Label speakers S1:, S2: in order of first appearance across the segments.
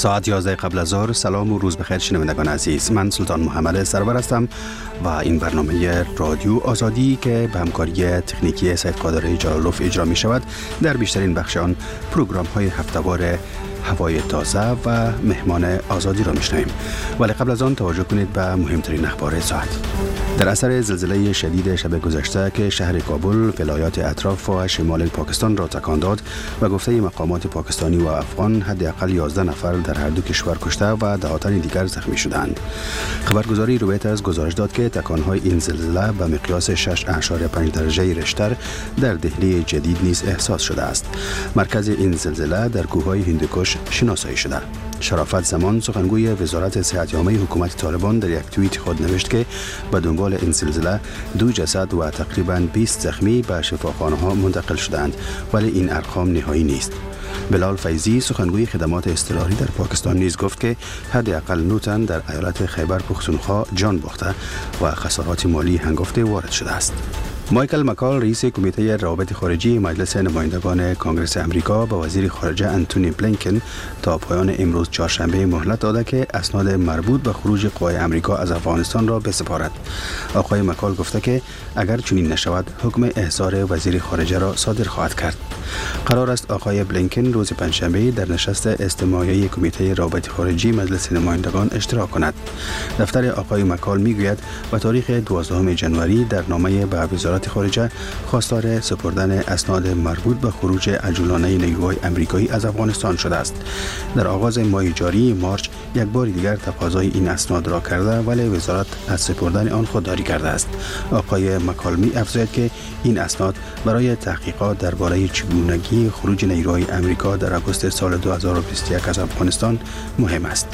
S1: ساعت 11 قبل از ظهر. سلام و روز بخیر شنوندگان عزیز. من سلطان محمد سرور هستم و این برنامه رادیو آزادی که به همکاری تکنیکی سید قادر جلالوف اجرا می شود در بیشترین بخش آن پروگرام های هفته‌وار هوای تازه و مهمان آزادی را میشنویم. ولی قبل از آن توجه کنید به مهمترین اخبار ساعت. در اثر زلزله شدید شب گذشته که شهر کابل، ولایات اطراف و شمال پاکستان را تکان داد و گفته مقامات پاکستانی و افغان حداقل 11 نفر در هر دو کشور کشته و دهاتن دیگر زخمی شدند. خبرگزاری رویترز گزارش داد که تکان‌های این زلزله به مقیاس 6.5 درجه ریشتر در دهلی جدید نیز احساس شده است. مرکز این زلزله در کوههای هندوکش شناسایی شده. شرافت زمان سخنگوی وزارت صحت عامه حکومت طالبان در یک توییت خود نوشت که به دنبال این زلزله 2 جسد و تقریباً 20 زخمی به شفاخانه‌ها منتقل شدند، ولی این ارقام نهایی نیست. بلال فیضی سخنگوی خدمات اضطراری در پاکستان نیز گفت که حداقل 9 تن در ایالت خیبر پختونخوا جان باخته و خسارات مالی هنگفته وارد شده است. مایکل مکال رئیس کمیته روابط خارجی مجلس نمایندگان کانگرس امریکا به وزیر خارجه انتونی بلینکن تا پایان امروز چهارشنبه مهلت داده که اسناد مربوط به خروج قوای امریکا از افغانستان را بسپارد. آقای مکال گفته که اگر چنین نشود حکم احضار وزیر خارجه را صادر خواهد کرد. قرار است آقای بلینکن روز پنجشنبه در نشست استماعی کمیته روابط خارجی مجلس نمایندگان اشتراک کند. دفتر آقای مکال میگوید به تاریخ 12 ژانویه در نامه به وزارت خارجه خواستار سپردن اسناد مربوط به خروج عجولانه نیروهای آمریکایی از افغانستان شده است. در آغاز ماه جاری مارچ یک بار دیگر تقاضای این اسناد را کرده ولی وزارت از سپردن آن خودداری کرده است. آقای مکالمی افزاید که این اسناد برای تحقیقات درباره چگونگی خروج نیروهای آمریکا در آگوست سال 2021 از افغانستان مهم است.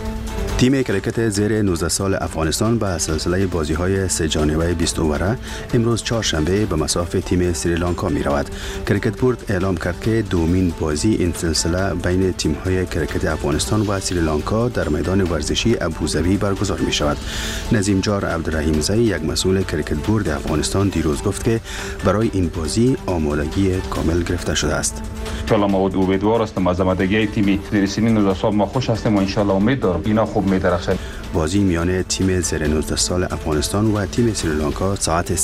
S1: تیم کرکت زیر 19 سال افغانستان به سلسله بازی‌های سه جانبه 20 اووره امروز چهارشنبه به مصاف تیم سریلانکا می‌رود. کرکت بورد اعلام کرد که دومین بازی این سلسله بین تیم‌های کرکت افغانستان و سریلانکا در میدان ورزشی ابوظبی برگزار می‌شود. نظیم جار عبدالرحیم زی، یک مسئول کرکت بورد افغانستان، دیروز گفت که برای این بازی آمادگی کامل گرفته شده است.
S2: انشالله ما امیدوار هستیم از آمادگی تیم زیر سن 19 سال ما خوش هستیم و انشالله امید دارم اینا خوب می‌درخشند.
S1: بازی میان تیم زیر 19 سال افغانستان و تیم سریلانکا ساعت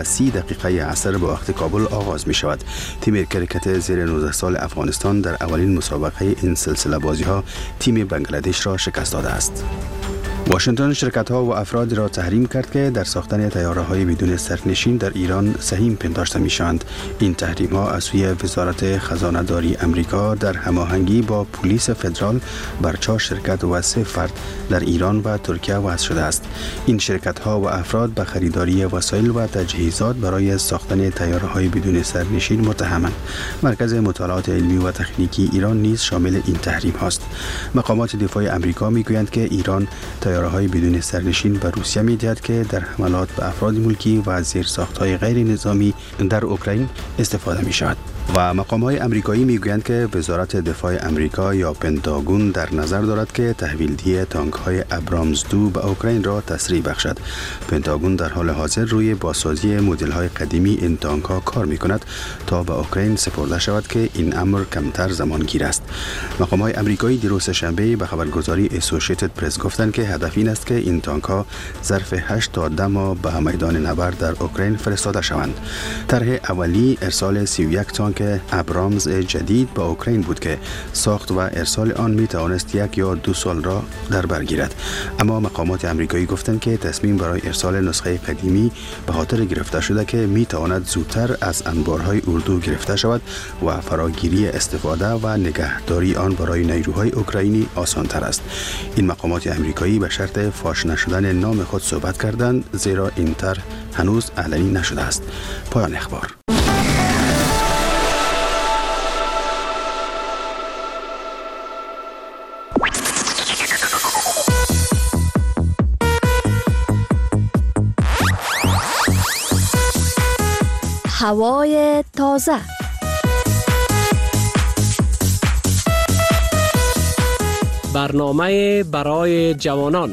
S1: 3:30 عصر به وقت کابل آغاز می شود. تیم کرکت زیر 19 سال افغانستان در اولین مسابقه این سلسله بازی ها تیم بنگلادش را شکست داده است. واشنگتن شرکت‌ها و افرادی را تحریم کرد که در ساختن طیاره‌های بدون سرنشین در ایران سهیم پنداشته می‌شوند. این تحریم‌ها از سوی وزارت خزانه‌داری آمریکا در هماهنگی با پلیس فدرال بر 4 شرکت و 3 فرد در ایران و ترکیه وضع شده است. این شرکت‌ها و افراد به خریداری وسایل و تجهیزات برای ساختن طیاره‌های بدون سرنشین متهمند. مرکز مطالعات علمی و تکنیکی ایران نیز شامل این تحریم‌هاست. مقامات دفاع آمریکا می‌گویند که ایران طیاره‌های بدون سرنشین به روسیه می‌دهد که در حملات به افراد ملکی و زیرساخت‌های غیر نظامی در اوکراین استفاده می‌شود. و مقام‌های آمریکایی می‌گویند که وزارت دفاع آمریکا یا پنتاگون در نظر دارد که تحویل‌دهی تانک‌های ابرامز 2 به اوکراین را تسریع بخشد. پنتاگون در حال حاضر روی بازسازی مدل‌های قدیمی این تانک‌ها کار می‌کند تا به اوکراین سپرده شود که این امر کمتر زمانگیر است. مقام‌های آمریکایی دیروز شنبه به خبرگزاری اسوسییتد پرس گفتند که هدف این است که این تانک‌ها ظرف 8 تا 10 ماه به میدان نبرد در اوکراین فرستاده شوند. طرح اولی ارسال 31 تانک ابرامز جدید به اوکراین بود که ساخت و ارسال آن می توانست 1 یا 2 سال را در بر گیرد. اما مقامات آمریکایی گفتند که تصمیم برای ارسال نسخه قدیمی به خاطر گرفته شده که می تواند زودتر از انبارهای اردو گرفته شود و فراگیری استفاده و نگهداری آن برای نیروهای اوکراینی آسان تر است. این مقامات آمریکایی به شرط فاش نشدن نام خود صحبت کردند، زیرا این طرح هنوز علنی نشده است. پایان اخبار.
S3: هوای تازه.
S4: برنامه برای جوانان.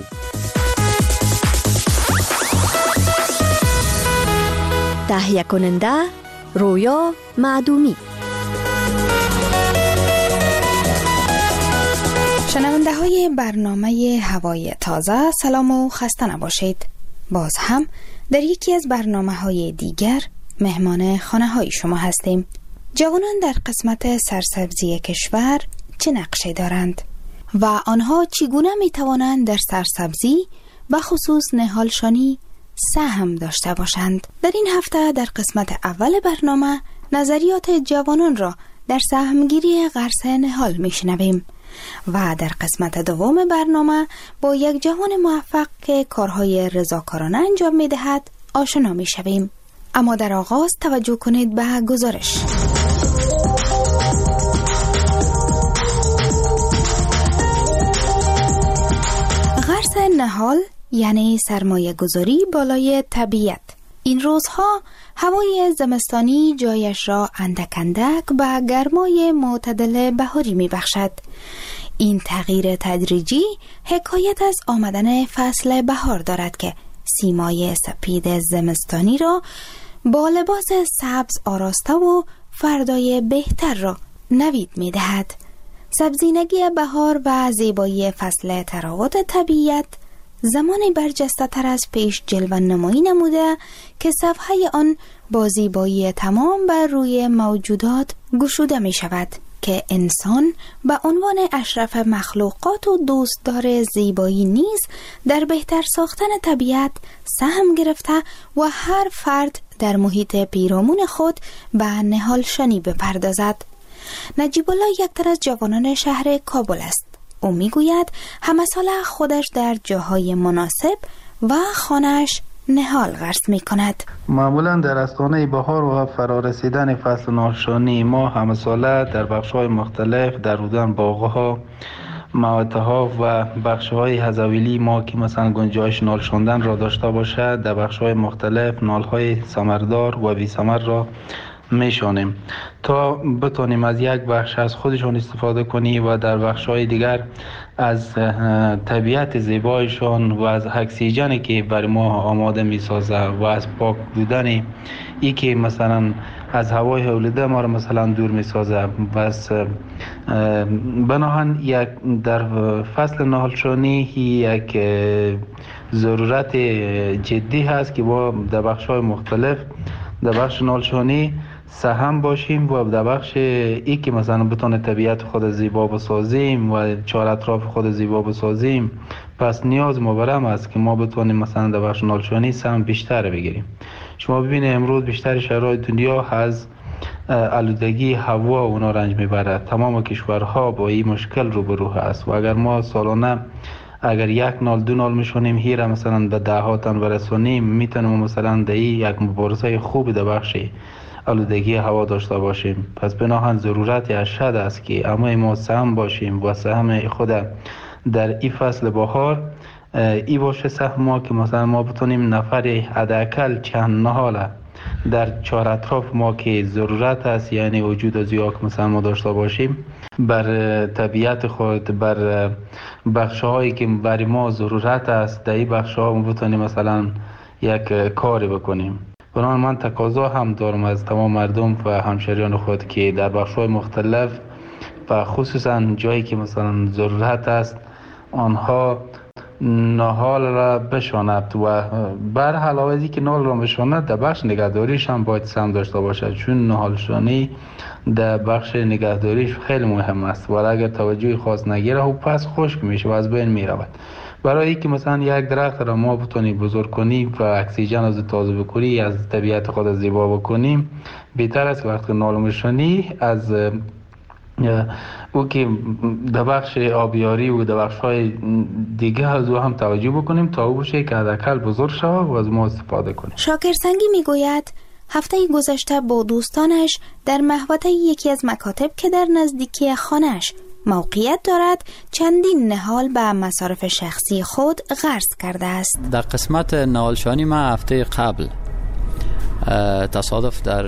S3: تهیه کننده رویا معدومی.
S5: شنونده های برنامه هوای تازه، سلام و خسته نباشید. باز هم در یکی از برنامه های دیگر مهمان خانه های شما هستیم. جوانان در قسمت سرسبزی کشور چه نقشی دارند و آنها چگونه می توانند در سرسبزی و خصوص نهالشانی سهم داشته باشند؟ در این هفته در قسمت اول برنامه نظریات جوانان را در سهمگیری غرس نهال می شنویم و در قسمت دوم برنامه با یک جوان موفق که کارهای رضاکارانه انجام می دهد آشنا می شویم. اما در آغاز توجه کنید به گزارش. غرس نهال یعنی سرمایه گذاری بالای طبیعت. این روزها هوای زمستانی جایش را اندک اندک به گرمای معتدل بهاری می بخشد. این تغییر تدریجی حکایت از آمدن فصل بهار دارد که سیمای سپید زمستانی را با لباس سبز آراسته و فردای بهتر را نوید می دهد. سبزینگی بهار و زیبایی فصل تراوت طبیعت زمانی برجسته تر از پیش جلوه نمایی نموده که صفحه آن با زیبایی تمام بر روی موجودات گشوده می شود که انسان به عنوان اشرف مخلوقات و دوستدار زیبایی نیز در بهتر ساختن طبیعت سهم گرفته و هر فرد در محیط پیرامون خود به نهالشانی بپردازد. نجیب الله یک تر از جوانان شهر کابل است. او میگوید همه ساله خودش در جاهای مناسب و خانه‌اش نهال غرس می کند.
S6: معمولا در استانه بهار و فرارسیدن فصل نهالشانی ما همه ساله در بخش‌های مختلف در رودن باغ‌ها، مواتها و بخش‌های حزویلی ما که مثلا گنجایش نال شوندن را داشته باشد در بخش‌های مختلف نال‌های ثمردار و بی ثمر را میشانیم تا بتونیم از یک بخش از خودشون استفاده کنیم و در بخش‌های دیگر از طبیعت زیبایشان و از اکسیژنی که برای ما آماده می‌سازه و از پاک بودن ای که مثلا از هوای آلوده ما را مثلا دور می‌سازه. بس بناهن یک در فصل نهالشانی یک ضرورت جدی هست که با در بخش‌های مختلف در بخش نهالشانی سهم باشیم و در بخش ای که مثلا بتونه طبیعت خود زیبا بسازیم و چهار اطراف خود زیبا بسازیم. پس نیاز ما برام است که ما بتونیم مثلا در بخش نهالشانی سهم بیشتر بگیریم. شما ببینید امروز بیشتر شهرهای دنیا از آلودگی هوا اونا رنج میبرد. تمام کشورها با این مشکل روبرو هست و اگر ما سالانه اگر یک نال دو نال میشونیم هیره مثلا به دهاتن برسونیم میتونیم مثلا در یک مبارزه خوب در بخش آلودگی هوا داشته باشیم. پس بناهن ضرورت اشد است که همه ما سهم باشیم و سهم خود در این فصل بهار ای باشه سهم ما که مثلا ما بتونیم نفر حداقل چند نهال در چهار اطراف ما که ضرورت است یعنی وجود از یک مثلا ما داشته باشیم بر طبیعت خود بر بخش‌هایی که برای ما ضرورت است در این بخش‌ها ما بتونیم مثلا یک کاری بکنیم. بنابراین من تقاضا هم دارم از تمام مردم و همشهریان خود که در بخش‌های مختلف و خصوصا جایی که مثلا ضرورت است آنها نهال را بشاند و بر علاوه که نهال را بشاند در بخش نگهداریش هم باید سهم داشته باشد، چون نهالشانی در بخش نگهداریش خیلی مهم است و اگر توجه خاص نگیره و پس خشک میشه و از بین میرود. برای اینکه مثلا یک درخت را ما بتونیم بزرگ کنیم و اکسیژن از تازه بکنی از طبیعت خود زیبا بکنیم بهتر است وقتی نهالشانی از او که در بخش آبیاری و در بخش‌های دیگه از او هم توجه بکنیم تا او بشه که حداقل بزرگ شود و از ما استفاده کنیم.
S5: شاکر سنگی میگوید هفته گذشته با دوستانش در محوطه یکی از مکاتب که در نزدیکی خانه‌اش موقعیت دارد چندین نهال به مصارف شخصی خود غرس کرده است.
S7: در قسمت نهالشانی ما هفته قبل تصادف در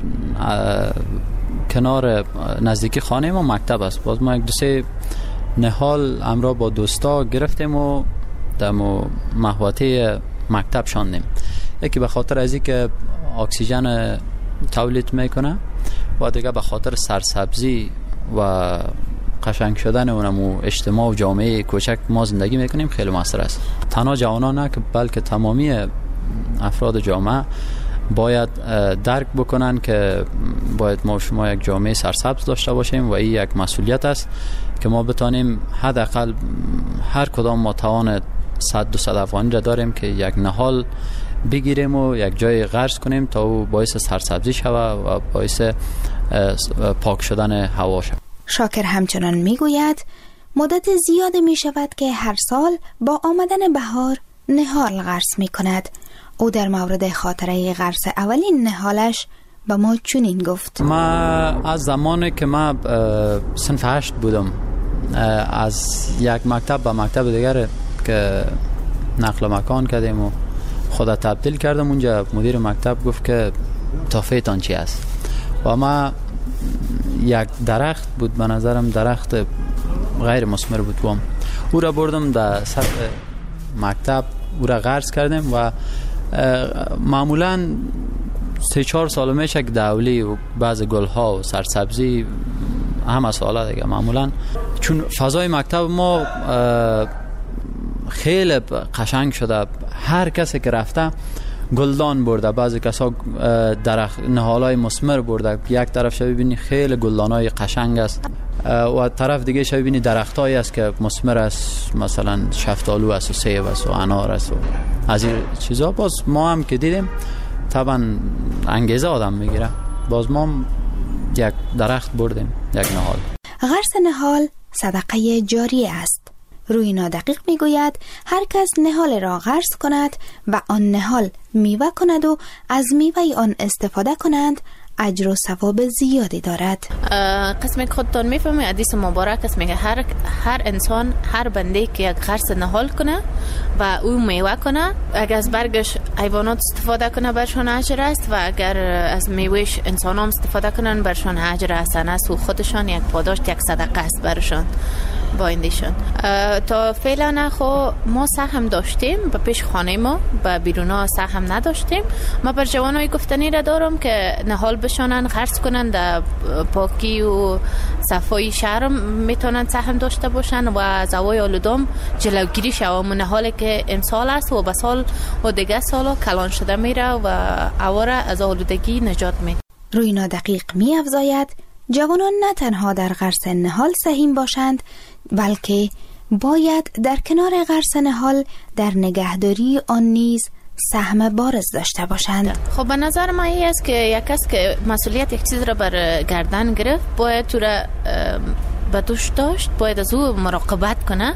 S7: کنار نزدیکی خانه ما مکتب است. باز ما یک دو سه نهال همراه با دوستا گرفتیم و در محوطه مکتب شاندیم. یکی به خاطر از اینکه اکسیژن تولید میکنه و دیگه به خاطر سرسبزی و قشنگ شدن اونم اجتماع و جامعه کوچک ما زندگی میکنیم خیلی موثر است. تنها جوانان نه که بلکه تمامی افراد جامعه باید درک بکنن که باید ما شما یک جامعه سرسبز داشته باشیم و این یک مسئولیت است که ما بتانیم حداقل هر کدام ما توان 100-200 افغانی را داریم که یک نهال بگیریم و یک جای غرس کنیم تا او باعث سرسبزی شود و باعث پاک شدن هوا شود.
S5: شاکر همچنان میگوید مدت زیاد می شود که هر سال با آمدن بهار نهال غرس می کند. او در مورد خاطره غرس اولین نهالش به ما چنین گفت:
S7: ما از زمانی که ما صنف 8 بودم از یک مکتب به مکتب دیگر که نقل مکان کردیم و خدا تبدیل کردم، اونجا مدیر مکتب گفت که تحفه‌تان چی است و ما یک درخت بود، به نظرم درخت غیر مثمر بود، او را بردم در سطح مکتب، او را غرس کردیم و معمولاً 3-4 سال میشه که دولی و بعض گلها و سرسبزی همه سالا دیگه معمولاً، چون فضای مکتب ما خیلی قشنگ شده، هر کسی که رفته گلدان برده، بعضی کسا درخت نهالای مثمر برده، یک طرف شو ببینی خیلی گلدانای قشنگ است و طرف دیگه شو ببینی درختایی است که مثمر است، مثلا شفتالو است و سیب است و انار است و از این چیزا. باز ما هم که دیدیم طبعا انگیزه آدم میگیره، باز ما یک درخت بردیم، یک نهال.
S5: غرس نهال صدقه جاریه است. روینا دقیق میگوید هر کس نهال را غرس کند و آن نهال میوه کند و از میوه آن استفاده کنند اجر و ثواب زیادی دارد.
S8: قسمی که خودتان میفهمی حدیث مبارک است، میگه هر انسان، هر بنده که یک غرس نهال کنه و او میوه کنه، اگر از برگش حیوانات استفاده کنه برشان اجر است و اگر از میوهش انسان هم استفاده کنن برشان اجر حسن است و خودشان یک پاداش، یک صدقه است برشان بایندشون. تا فعلا خو ما سهم داشتیم به پیش خانه ما، به بیرونا سهم نداشتیم. ما بر جوانای گفتنی را دارم که نهال بشانن، غرس کنن، در پاکی و صفای شهر میتونن سهم داشته باشن و از هوای آلودم جلوگیری شود. نهالی که امسال است و به سال و دیگه سالا کلان شده میره و هوا را از آلودگی نجات میده.
S5: روینا دقیق می افزاید جوانان نه تنها در غرس نهال سهیم باشند، بلکه باید در کنار غرس نهال در نگهداری آن نیز سهم بارز داشته باشند.
S8: خب به نظر من این است که یک کس که مسئولیت یک چیز را بر گردن گرفت باید تو را به دوش داشت، باید از او مراقبت کنه.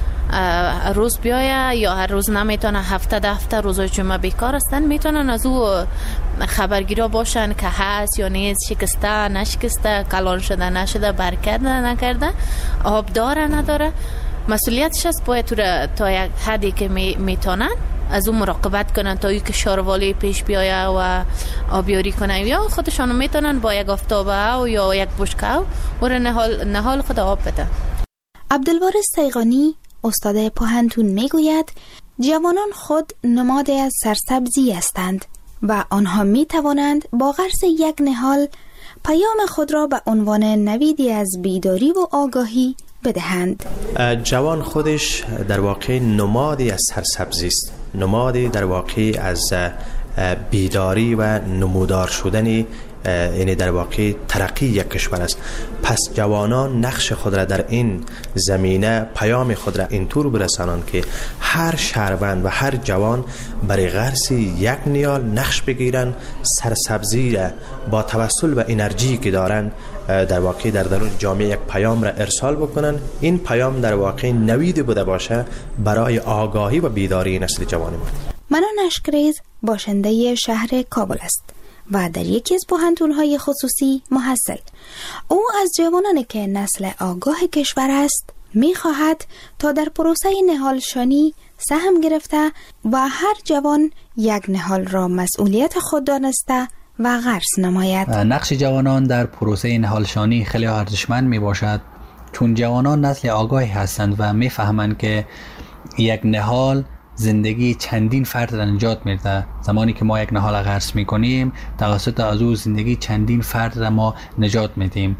S8: روز بیایه یا هر روز نمیتونه، هفته روزای جمعه بیکار هستن، میتونن از او خبرگیرا باشن که هست یا نیست، شکسته نشکسته، کلان شده نشده، برکت نکرده، آب داره نداره. مسئولیتش است باید تا یک حدی که میتونن از اون مراقبت کنن تا ای که شاروالی پیش بیایه و آبیاری کنن، یا خودشانو میتونن با یک آفتابه و یا یک بشکه و نهال خود آب بده.
S5: عبدالوارث سیغانی استاد پوهنتون میگوید جوانان خود نماد از سرسبزی هستند و آنها می توانند با غرس یک نهال پیام خود را به عنوان نویدی از بیداری و آگاهی بدهند.
S9: جوان خودش در واقع نمادی از سرسبزی است، نمادی در واقع از بیداری و نمودار شدنی، یعنی در واقع ترقی یک کشور است. پس جوانان نقش خود را در این زمینه، پیام خود را اینطور برسانند که هر شهروند و هر جوان برای غرس یک نیال نقش بگیرند، سرسبزی را با توسل و انرژی که دارند در واقع در درون جامعه یک پیام را ارسال بکنن. این پیام در واقع نوید بوده باشه برای آگاهی و بیداری نسل جوان ما.
S5: منان اشکریز باشنده شهر کابل است و در یکی از پوهنتون‌های خصوصی محصل. او از جوانانی که نسل آگاه کشور است می‌خواهد تا در پروسه نهالشانی سهم گرفته و هر جوان یک نهال را مسئولیت خود دانسته و غرس نماید.
S10: نقش جوانان در پروسه نهالشانی خیلی ارزشمند میباشد، چون جوانان نسل آگاهی هستند و میفهمند که یک نهال زندگی چندین فرد را نجات میده. زمانی که ما یک نهال غرس میکنیم توسط از او زندگی چندین فرد را ما نجات میدیم.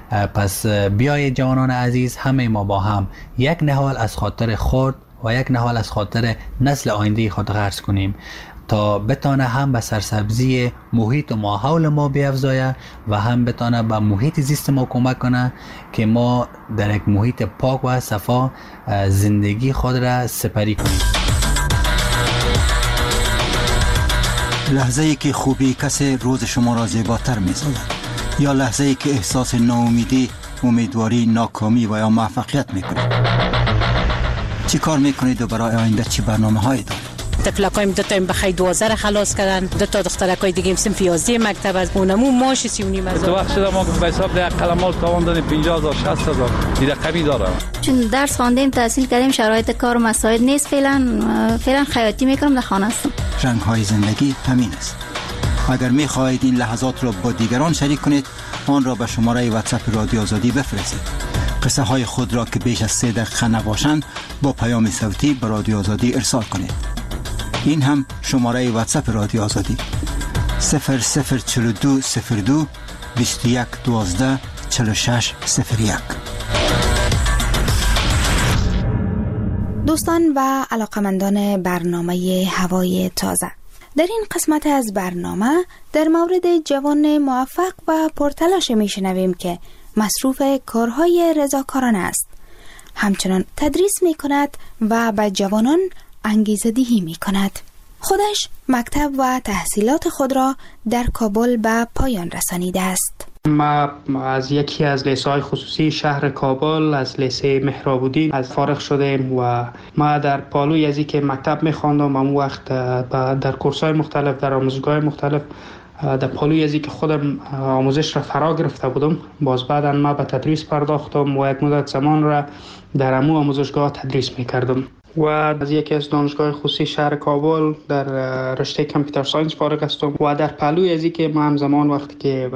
S10: پس بیایید جوانان عزیز، همه ما با هم یک نهال از خاطر خود و یک نهال از خاطر نسل آینده خود غرس کنیم تا بتانه هم به سرسبزی محیط و ماحول ما بیفزایه و هم بتانه به محیط زیست ما کمک کنه که ما در یک محیط پاک و صفا زندگی خود را سپری کنیم.
S11: لحظه ای که خوبی کسی روز شما را زیباتر می سازد، یا لحظه ای که احساس ناامیدی، امیدواری، ناکامی و یا موفقیت می کنید. چی کار می کنید و برای آینده چی برنامه هایی دارید؟
S12: تفلکایم دو تا بخیر 12 خلاص کردن، دو تا دخترکای دیگه صنف 11 مکتب از اونمو ماش 39,000.
S2: تو وقت شده ما به حساب ده کلمات تاوان دادیم 50,000 60,000 دیگه کمی داره.
S13: چون درس خواندیم، تحصیل کردیم، شرایط کار و مساعد نیست. فعلا خیاطی میکنم، در خانه هستم.
S11: رنگ های زندگی همین است. اگر می خواهید این لحظات را با دیگران شریک کنید، آن را به شماره واتساپ رادیو آزادی بفرستید. قصه های خود را که بیش از 3 دقیقه نباشند با پیام صوتی به رادیو آزادی ارسال کنید. این هم شماره واتساپ رادیو آزادی 004202 21 12 46 01.
S5: دوستان و علاقمندان برنامه هوای تازه، در این قسمت از برنامه در مورد جوان موفق و پرتلاش میشنویم که مصروف کارهای رضاکارانه است. همچنان تدریس می کند و به جوانان انگیزه دهی می کند. خودش مکتب و تحصیلات خود را در کابل به پایان رسانیده است.
S6: ما از یکی از لیسه‌های خصوصی شهر کابل، از لیسه مهراب‌الدین از فارغ شدیم و ما در پالوی از که مکتب می‌خواندم، اون وقت در کورس‌های مختلف، در آموزشگاه مختلف، در پالوی از که خودم آموزش را فرا گرفته بودم. باز بعداً ما به تدریس پرداختم و یک مدت زمان را در امو آموزشگاه تدریس می‌کردم. و از یکی از دانشگاه خصوصی شهر کابل در رشته کامپیوتر ساینس فارغ هستم و در پهلوی از که ما همزمان وقتی که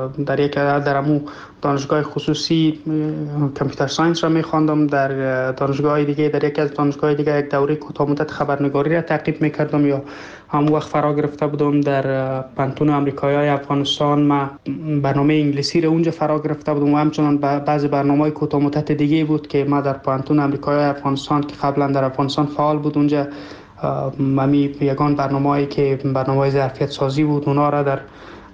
S6: در امو دانشگاه خصوصی کامپیوتر ساینس را می‌خواندم، در دانشگاه دیگه، در یکی از دانشگاه دیگه یک دوره کوتاه مدت خبرنگاری را تعقیب می‌کردم یا همون وقت فرا گرفته بودم. در پانتون آمریکایی افغانستان ما برنامه انگلیسی را اونجا فرا گرفته بودم و همچنان بعضی برنامه‌های کوتاه مدت دیگه بود که ما در پانتون آمریکایی افغانستان که قبلا در افغانستان فعال بود، اونجا ممی یگان برنامه‌ای که برنامه ظرفیت سازی بود، اونا را در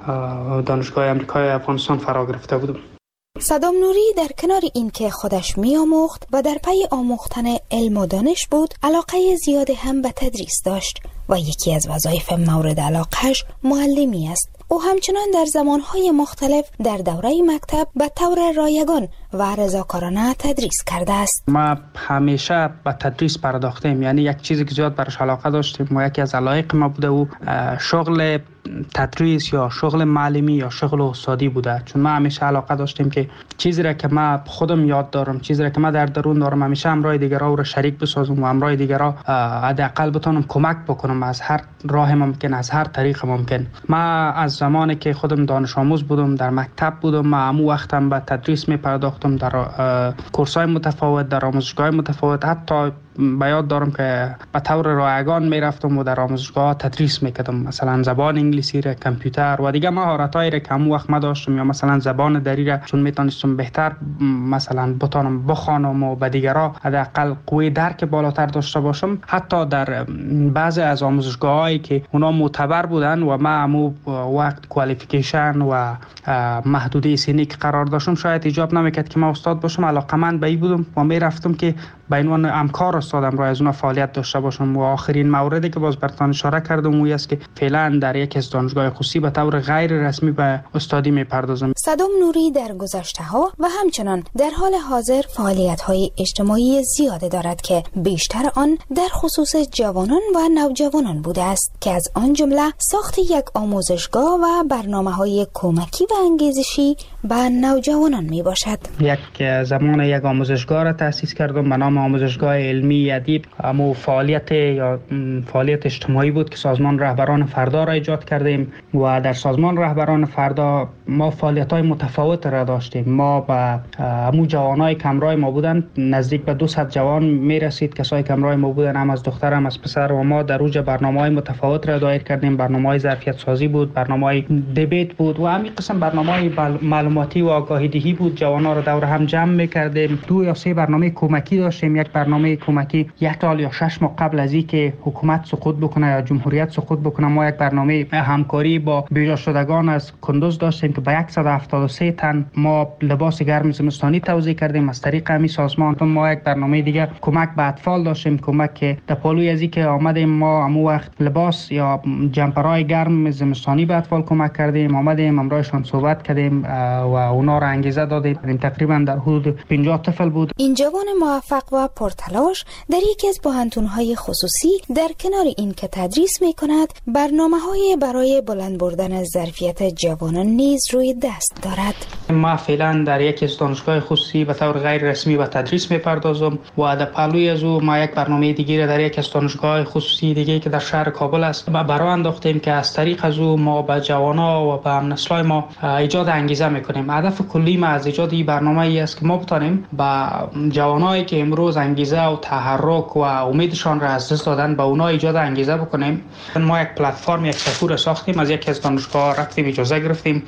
S6: دانشگاه آمریکایی افغانستان فرا گرفته بودم.
S5: صدام نوری در کنار این که خودش می‌آموخت و در پی آموختن علم و دانش بود، علاقه زیاد هم به تدریس داشت و یکی از وظایف مورد علاقهش معلمی است. او همچنان در زمانهای مختلف در دوره مکتب به طور رایگان و رضاکارانه تدریس کرده است.
S6: ما همیشه به تدریس پرداختیم، یعنی یک چیزی که زیاد برش علاقه داشتیم و یکی از علایق ما بوده و شغل تدریس یا شغل معلمی یا شغل استادی بوده. چون ما همیشه علاقه داشتیم که چیزی را که ما خودم یاد دارم، چیزی را که ما در درون دارم، همیشه همراه دیگران را شریک بسازم و همراه دیگران حداقل بتونم کمک بکنم از هر راه ممکن، از هر طریق ممکن. ما از زمانی که خودم دانش آموز بودم، در مکتب بودم، ما همون وقتم به تدریس می پرداختم در کورس‌های متفاوت، در آموزشگاه متفاوت. حتی به یاد دارم که به طور رایگان می رفتم و در آموزشگاه تدریس می کردم، مثلا زبان انگلیسی را، کامپیوتر و دیگه مهارت‌هایی را که همون وقت ما داشتم، یا مثلا زبان دری را چون می تونستم بهتر مثلا بتونم بخوانم و به دیگران حداقل قوی درک بالاتر داشته باشم. حتی در بعضی از آموزشگاهایی که اونا معتبر بودن و ما همون وقت کوالیفیکیشن و محدوده سنی که قرار داشتم، شاید ایجاب نمیکرد که ما استاد باشم. علاقه‌مند به این بودم و می رفتم که به عنوان همکار استادم را از اون فعالیت داشته باشم. و آخرین موردی که باز براتون اشاره کردم اون است که فعلا در یک از دانشگاه خصوصی به طور غیر رسمی به استادی میپردازم.
S5: صدام نوری در گذشته‌ها و همچنان در حال حاضر فعالیت‌های اجتماعی زیاده دارد که بیشتر آن در خصوص جوانان و نوجوانان بوده است که از آن جمله ساخت یک آموزشگاه و برنامه‌های کمکی و انگیزشی به نوجوانان میباشد.
S6: یک زمان یک آموزشگاه را تأسیس کردم به نام آموزشگاه علمی ادیب. اما فعالیت اجتماعی بود که سازمان رهبران فردا را ایجاد کردیم و در سازمان رهبران فردا
S14: ما فعالیت‌های متفاوت را داشتیم. ما با همو جوانای کمرای ما بودن، نزدیک به 200 جوان میرسید کسای کمرای ما بودن، هم از دختر هم از پسر، و ما در اوج برنامه‌های متفاوت را دایر کردیم. برنامه‌های ظرفیت سازی بود، برنامه‌های دیبیت بود و همین قسم برنامه‌های معلوماتی و آگاهی دهی بود. جوانا را دور هم جمع می‌کردیم. 2 یا 3 برنامه کمکی داشتیم. یک برنامه کمکی 1 سال یا 6 ماه قبل از اینکه حکومت سقوط بکنه یا جمهوریت سقوط بکنه، ما یک برنامه همکاری با بیجا شدگان از کندوز داشتیم که به 173 تن ما لباس گرم زمستانی توزیع کردیم. از طریق همین سازمان ما یک برنامه دیگه کمک به اطفال داشتیم، کمک که در پالوی ازی که آمدیم ما همو وقت لباس یا جمپرای گرم زمستانی به اطفال کمک کردیم. آمدیم امرایشان صحبت کردیم و اونا را انگیزه دادیم. تقریبا در حدود 50 طفل بود.
S5: این جوان موفق و پرتلاش در یکی از پوهنتون‌های خصوصی در کنار این که تدریس می‌کند، برنامه‌های برای بلند بردن ظرفیت جوانان نیز روی دست دارد.
S14: ما فعلا در یکی از دانشگاه خصوصی به طور غیر رسمی به تدریس می‌پردازم و در پهلوی از او ما یک برنامه دیگه را در یکی از دانشگاه خصوصی دیگه که در شهر کابل است برای انداختیم که از طریق از او ما به جوانا و به هم‌نسلای ما ایجاد انگیزه می‌کنیم. هدف کلی ما از ایجاد این برنامه ای است که ما بتانیم به جوانایی که امروز انگیزه و تحرک و امیدشان را از دست دادن به اونا ایجاد انگیزه بکنیم. ما یک پلتفرم، یک سکور ساختیم، از یکی از دانشگاه رفتیم اجازه گرفتیم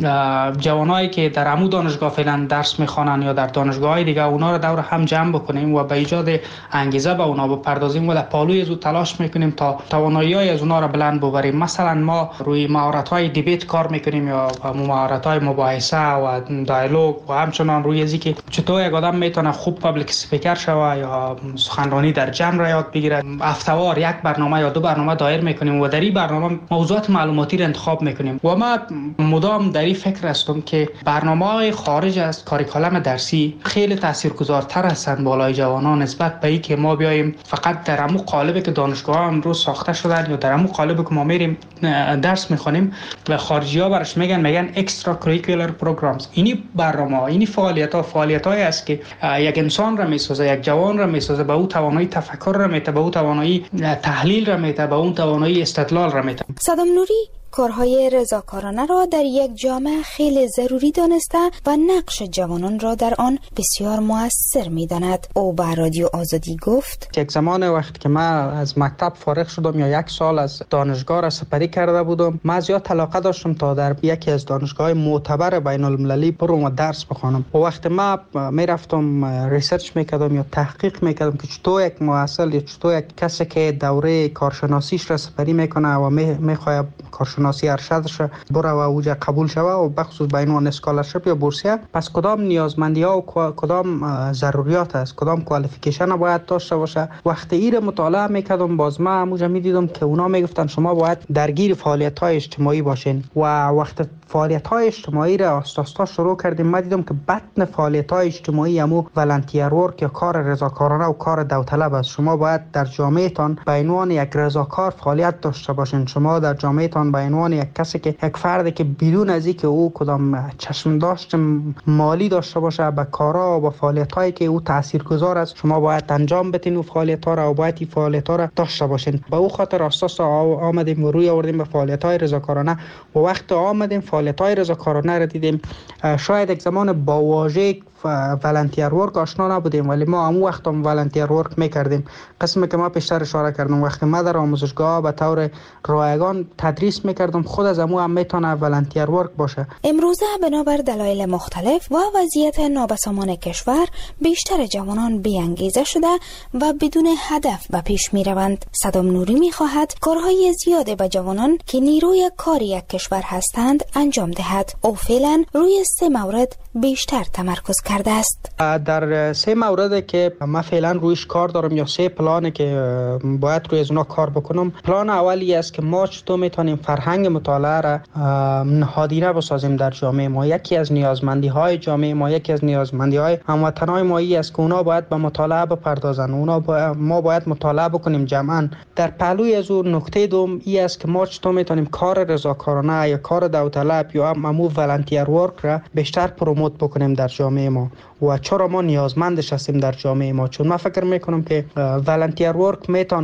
S14: جوانایی که در عمو دانشگاه فعلا درس میخوانن یا در دانشگاه‌های دیگه اونا رو دور هم جمع بکنیم و به ایجاد انگیزه به اونا بپردازیم و در پالوی از او تلاش میکنیم تا توانایی‌های از اونا رو بلند ببریم. مثلا ما روی مهارت‌های دیبیت کار میکنیم یا مهارت‌های مباحثه و دیالوگ و همچنان روی ازی که چطور یک آدم میتونه خوب پابلیک اسپیکر شوه یا سخنرانی در جمع را یاد بگیره. هفته‌وار یک برنامه یا 2 برنامه دایر میکنیم و در این برنامه موضوعات معلوماتی را انتخاب میکنیم و ما مدام در این فکر هستم که برنامه‌های خارج از کاریکولم درسی خیلی تاثیرگذارتر هستند بالای جوانان نسبت به اینکه ما بیایم فقط در همون قالبی که دانشگاه‌ها امروز ساخته شدن یا در همون قالبی که ما میریم درس میخونیم و خارجی‌ها برش میگن اکسترا کریکولر پروگرامز. اینی برنامه‌ها، اینی فعالیت‌هایی است که یک انسان را میسازه، یک جوان را میسازه، به او توانایی تفکر را میده، به او توانایی تحلیل را میده، به اون توانایی استدلال را میده.
S5: صدام نوری کارهای رضاکارانه را در یک جامعه خیلی ضروری دانسته و نقش جوانان را در آن بسیار مؤثر می‌داند. او به رادیو آزادی گفت:
S14: یک زمان وقت که من از مکتب فارغ شدم یا 1 سال از دانشگاه را سپری کرده بودم، من زیاد علاقه داشتم تا در یکی از دانشگاه‌های معتبر بین‌المللی برم و درس بخوانم. و وقتی من میرفتم ریسرچ میکردم یا تحقیق میکردم که چطور یک محصل یا چطور یک کسی که دوره کارشناسیش را سپری میکنه و میخواد کارشناسی ارشدش بره و اوجا قبول شوه و بخصوص به عنوان اسکالرشپ یا بورسیه، پس کدام نیازمندی ها و کدام ضروریات است، کدام کوالیفیکیشن باید داشته باشه. وقتی این مطالعه میکردم باز من همونجا میدیدم که اونا میگفتن شما باید درگیر فعالیت های اجتماعی باشین و وقتی فعالیت های اجتماعی را آستاستا شروع کردیم من دیدم که بطن فعالیت های اجتماعی همو ولنتیر ورک یا کار رضاکارانه و کار داوطلب است. شما باید در جامعه تان به عنوان یک رضاکار فعالیت داشته باشین. شما در جامعه تان به عنوان یک کسی که یک فردی که بدون از اینکه او کدام چشم داشت مالی داشته باشه به کارا و به فعالیت هایی که او تاثیرگذار است شما باید انجام بدین و فعالیت ها را و باید این فعالیت ها را داشته باشین. به او خاطر اساس آمدیم و روی آوردیم به فعالیت های رضاکارانه و وقت آمدیم فعالیت های رضاکارانه را دیدیم. شاید یک زمان با واژه ولنتیر ورک آشنا نبودیم ولی ما همون وقت هم ولنتیر ورک میکردیم. قسمی که ما پیشتر اشاره کردم وقتی ما در آموزشگاه به طور رایگان تدریس میکردم خود از همون هم میتونه ولنتیر ورک باشه.
S5: امروزه بنابر دلایل مختلف و وضعیت نابسامان کشور بیشتر جوانان بی‌انگیزه شده و بدون هدف به پیش میروند. صدام نوری میخواهد کارهای زیاده به جوانان که نیروی کار یک کشور هستند انجام دهد. او فعلا روی 3 مورد بیشتر تمرکز کرده است.
S14: در 3 موردی که من فعلا رویش کار دارم یا 3 پلانی که باید روی از اونا کار بکنم. پلان اولی است که ما چطور میتونیم فرهنگ مطالعه را نهادینه بسازیم در جامعه ما. یکی از نیازمندی های جامعه ما، یکی از نیازمندی های هموطنان ما است که اونا باید به مطالعه بپردازن. ما باید مطالعه بکنیم جمعا. در پهلوی از اون نکته دوم این است که ما چطور میتونیم کار رضاکارانه یا کار داوطلب یا همو ولنتیر ورک را بیشتر پروموت بکنیم در جامعه ما و چرا ما نیازمندش هستیم در جامعه ما. چون من فکر میکنم که ولنتیر ورک میتونه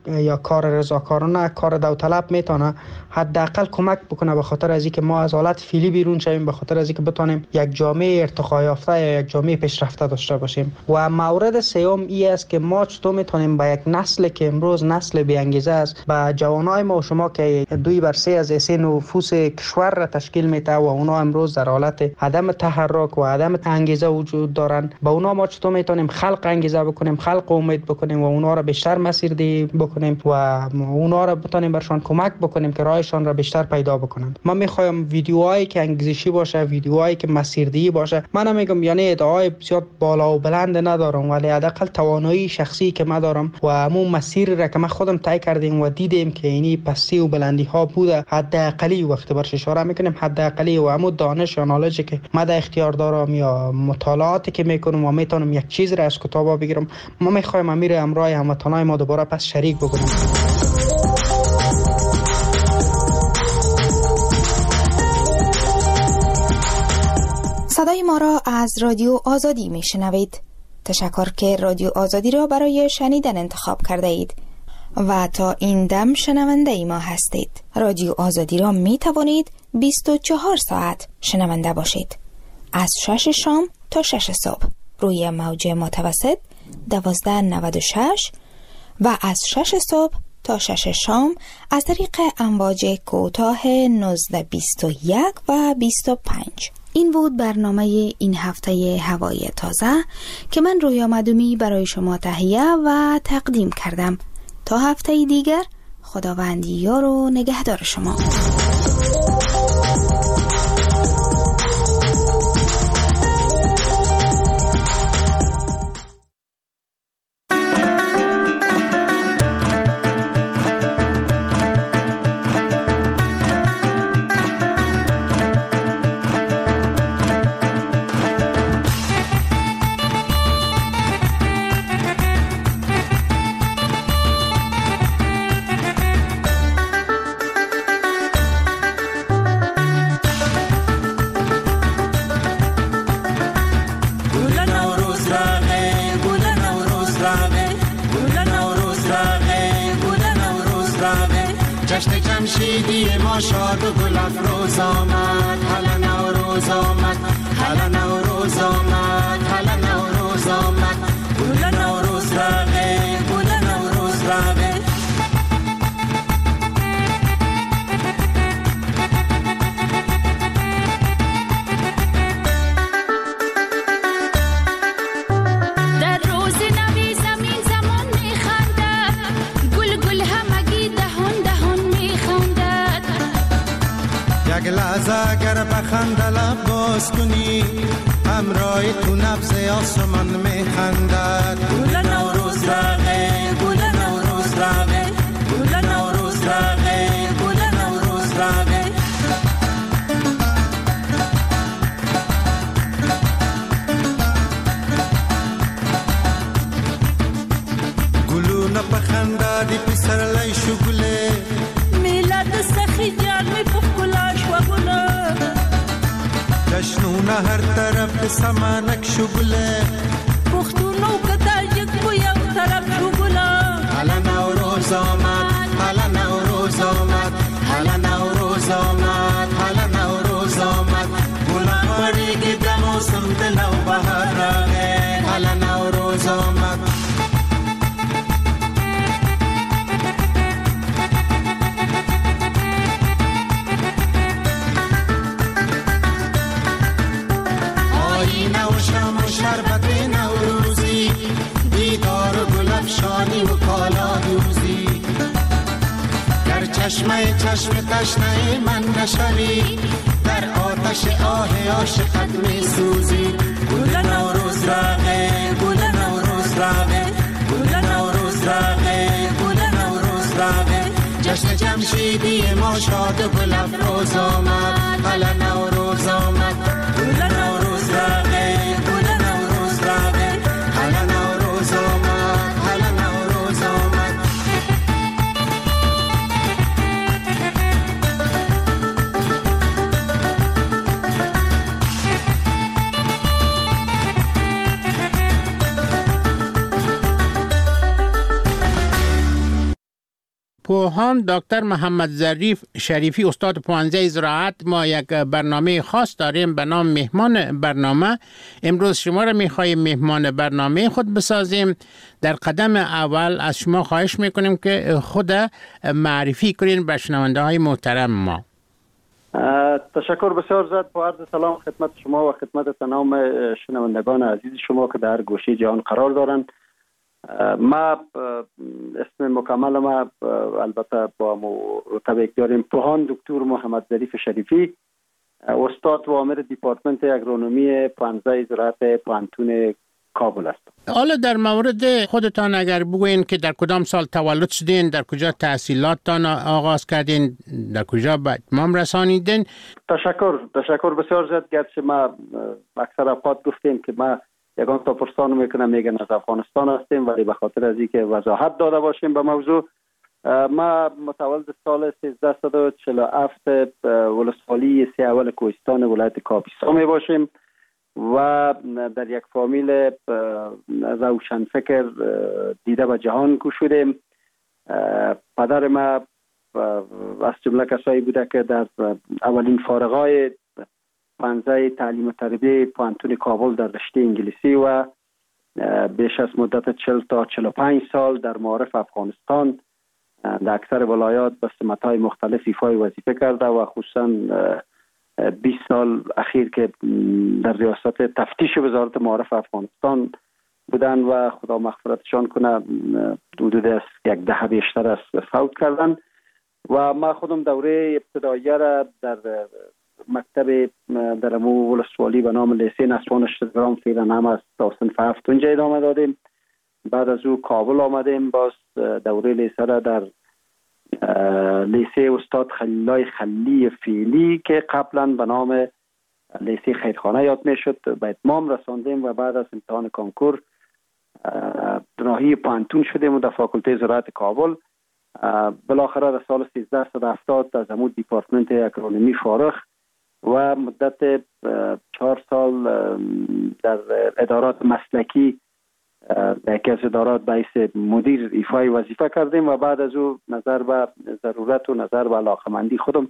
S14: یا کار رضاکارانه، کار داوطلب میتونه حداقل کمک بکنه به خاطر از اینکه ما از حالت فعلی بیرون شویم، به خاطر از اینکه بتونیم یک جامعه ارتقا یافته یا یک جامعه پیشرفته داشته باشیم. و مورد سوم این است که ما چطور میتونیم با یک نسل که امروز نسل بی انگیزه است، با جوانای ما و شما که 2/3 از اسی نفوس کشور را تشکیل میده و اونا امروز در حالت عدم تحرک و عدم انگیزه وجود دارن، با اونا ما چطور میتونیم خلق انگیزه بکنیم، خلق امید بکنیم و اونا را بیشتر مسیردهی بکنیم و اونا را بتونیم برشان کمک بکنیم که راهشان را بیشتر پیدا بکنن. ما میخوایم ویدیوهایی که انگیزشی باشه، ویدیوهایی که مسیردهی باشه. من میگم یعنی ادعای بسیار بالا و بلند ندارم، ولی حداقل توانایی شخصی که من دارم و همون مسیر را که ما خودم طی کردیم و دیدیم که اینی پستی و بلندی ها بوده، حداقلی وقت برش اشاره میکنیم حداقلی و همون دانش یا نالجی که من در اختیار دارم یا مطالعاتی که میکنم و میتونم یک چیز را از کتابا بگیرم، ما میخوایم امیر امرای هموطنای ما دوباره پس شریک بکنیم.
S5: صدای ما را از رادیو آزادی میشنوید. تشکر که رادیو آزادی را برای شنیدن انتخاب کرده اید و تا این دم شنونده ما هستید. رادیو آزادی را می توانید 24 ساعت شنونده باشید، از 6 شام تا 6 صبح روی موج متوسط 1296 و از 6 صبح تا 6 شام از طریق امواج کوتاه 1921 و 25. این بود برنامه این هفته هوای تازه که من رویا مدومی برای شما تهیه و تقدیم کردم. تا هفته دیگر، خداوند یار و نگهدار شما.
S15: جشن جمشیدی ما شاد و گل افروز آمد، هلا نوروز آمد، هلا نوروز آمد، هلا نوروز آمد، گل نوروز رقه، گل نوروز رقه.
S16: در روز نوی زمین زمان میخندد، گل گل همگی دهان دهان میخندد.
S15: یک لحظه اگر بخنده لب باز کنی، همراه تو نبض آسمان میخندد. گل نوروز رقه، گل نوروز رقه، گل نوروز رقه، گل نوروز رقه. گلونه بخنده دی پسر لیشو گله،
S16: میلاد سخی جان می پفکلاش و گله.
S15: جشنونه هر طرف سمانک شو گله،
S16: پختونو کتا یک بو یو طرف شو گله.
S15: هلا نوروز آمد، هلا نوروز آمد، هلا نوروز آمد، هلا نوروز آمد. گلان پریگی به موسم دل و بهار رقه، هلا نوروز آمد. آینه و شم و شربت نوروزی، دیدار و گل افشانی و کالا دوزی. در چشمه چشم تشنه من نشوی، در آتش آه عاشقت می سوزی. گل نوروز رقه، گل نوروز رقه، گل نوروز رقه، گل نوروز رقه. جشن جمشیدی ما شاد و گل افروز آمد، هلا نوروز آمد، گل نوروز رقه، گل نوروز رقه، هلا نوروز آمد، هلا نوروز آمد.
S17: پوهان دکتر محمد ظریف شریفی استاد پوهنځی زراعت ما یک برنامه خاص داریم به نام مهمان برنامه. امروز شما را می‌خواهیم مهمان برنامه خود بسازیم. در قدم اول از شما خواهش میکنیم که خود معرفی کنین به شنونده‌های محترم ما.
S18: تشکر بسیار زیاد. با عرض سلام خدمت شما و خدمت تمام شنوندگان عزیز شما که در گوشه جهان قرار دارند. ما اسم مکمل ما البته با رتبه داریم پوهان دکتر محمد ظریف شریفی، استاد و عامل دیپارتمنت اگرونومی پوهنځی زراعت پوهنتون کابل است.
S17: حالا در مورد خودتان اگر بگوین که در کدام سال تولد شدین، در کجا تحصیلاتتان آغاز کردین، در کجا به اتمام رسانیدین؟
S18: تشکر بسیار زیاد. گرچه ما اکثر اوقات گفتیم که ما یگان تا پرسان میکنم میگن از افغانستان هستیم، ولی به خاطر از اینکه وضاحت داده باشیم به موضوع، ما متولد سال 1347 ولسوالی سی اول کوهستان ولایت کاپیسا می باشیم و در یک فامیل روشنفکر دیده به جهان گشودیم. پدر ما از جمله کسایی بوده که در اولین فارغای پوهنځی تعلیم و تربیه پوهنتون کابل در رشته انگلیسی و بیش از مدت 40 تا 45 سال در معارف افغانستان در اکثر ولایات به سمت‌های مختلف ایفای وظیفه کرده و خصوصا 20 سال اخیر که در ریاست تفتیش وزارت معارف افغانستان بودن و خدا مغفرتشان کنه، حدود از یک دهه بیشتر از فوت کردن. و ما خودم دوره ابتداییه را در مکتب در امو ولسوالی به نام لیسه نسوان اشترگرام فعلا هم از تا صنف 7 اونجا ادامه دادیم. بعد از او کابل آمدیم، باز دوره لیسه را در لیسه استاد خلیلای خلی فعلی که قبلا به نام لیسه خیرخانه یاد می شد به اتمام رساندیم و بعد از امتحان کنکور ناحیه پوهنتون شدیم و در فاکولته زراعت کابل. بالاخره در سال 1370 از همون دیپارتمنت اگرونومی فارغ و مدت 4 سال در ادارات مسلکی در یکی از ادارات به حیث مدیر ایفای وظیفه کردیم و بعد از او نظر به ضرورت و نظر به علاقمندی خودم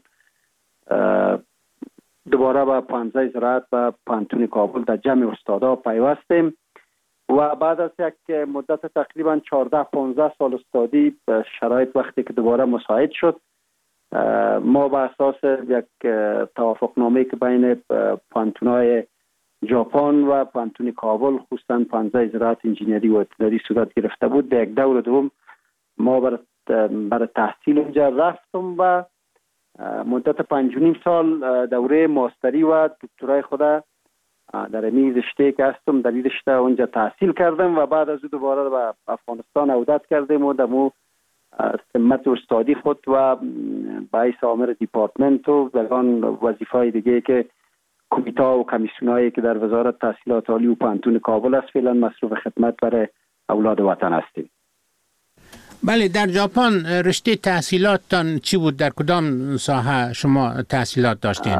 S18: دوباره به پوهنځی زراعت و پوهنتون کابل در جمع استادا پیوستیم و بعد از یک مدت تقریبا 14-15 سال استادی شرایط وقتی که دوباره مساعد شد، ما به اساس یک توافقنامه که بین پوهنتون‌های ژاپن و پوهنتون کابل خصوصا پوهنځی زراعت انجینری و اداری صورت گرفته بود، در یک دور دوم ما برای تحصیل اونجا رفتم و مدت 5.5 سال دوره ماستری و دکترای خود در این رشته که هستم در این رشته اونجا تحصیل کردم و بعد از او دوباره به افغانستان عودت کردیم و دمو سمت استادی خود و باعث عامل دیپارتمنت و دگان وظیفه‌های دیگه که کمیته و کمیسیونایی که در وزارت تحصیلات عالی و پوهنتون کابل است فعلا مصروف خدمت برای اولاد وطن هستیم.
S17: بله، در ژاپن رشته تحصیلاتتان چی بود؟ در کدام ساحه شما تحصیلات داشتین؟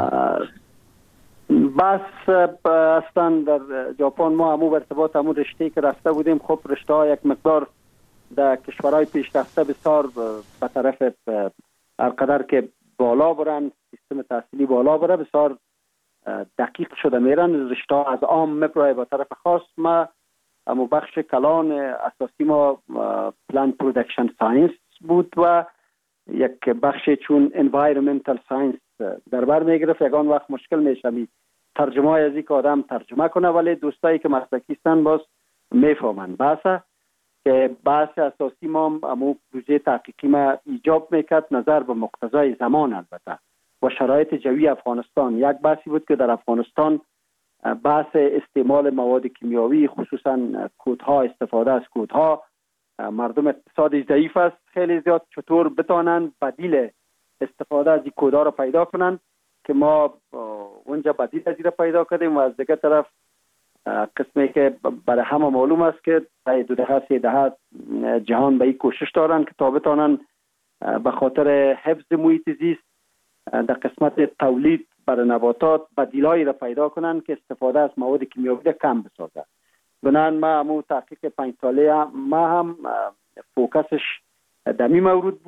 S18: بس اصلا در ژاپن ما همون ارتباط همون رشته که رفته بودیم، خب رشته ها یک مقدار در کشورهای پیشرفته بسیار به طرف هرقدر که بالا برن، سیستم تحصیلی بالا بره بسیار دقیق شده میرن. رشته ها از عام مبرای به طرف خاص. ما همون بخش کلان اساسی ما پلان پرودکشن ساینس بود و یک بخش چون انوایرمنتال ساینس در بر میگرفت. یکان وقت مشکل میشه ترجمه های از این که آدم ترجمه کنه، ولی دوستایی که مسلکی هستن باز میفهمن. که بحث اساسی ما همون پروژه تحقیقی ما ایجاب میکرد نظر به مقتضای زمان البته و شرایط جوی افغانستان. یک بحثی بود که در افغانستان بحث استعمال مواد کیمیاوی خصوصا کودها، استفاده از کودها، مردم اقتصادی ضعیف است خیلی زیاد، چطور بتانن بدیل استفاده از این کودها را پیدا کنن که ما اونجا بدیل از این را پیدا کردیم و از دیگه طرف قسمی که برای همه معلوم است که 2 دهه 3 دهه جهان به این کوشش دارن که تا بتانن به خاطر حفظ محیط زیست در قسمت تولید برای نباتات بدیلایی را پیدا کنن که استفاده از مواد کیمیاوی را کم بسازه. بنابراین ما همون تحقیق 5 ساله ما هم فوکسش دمی مورد بود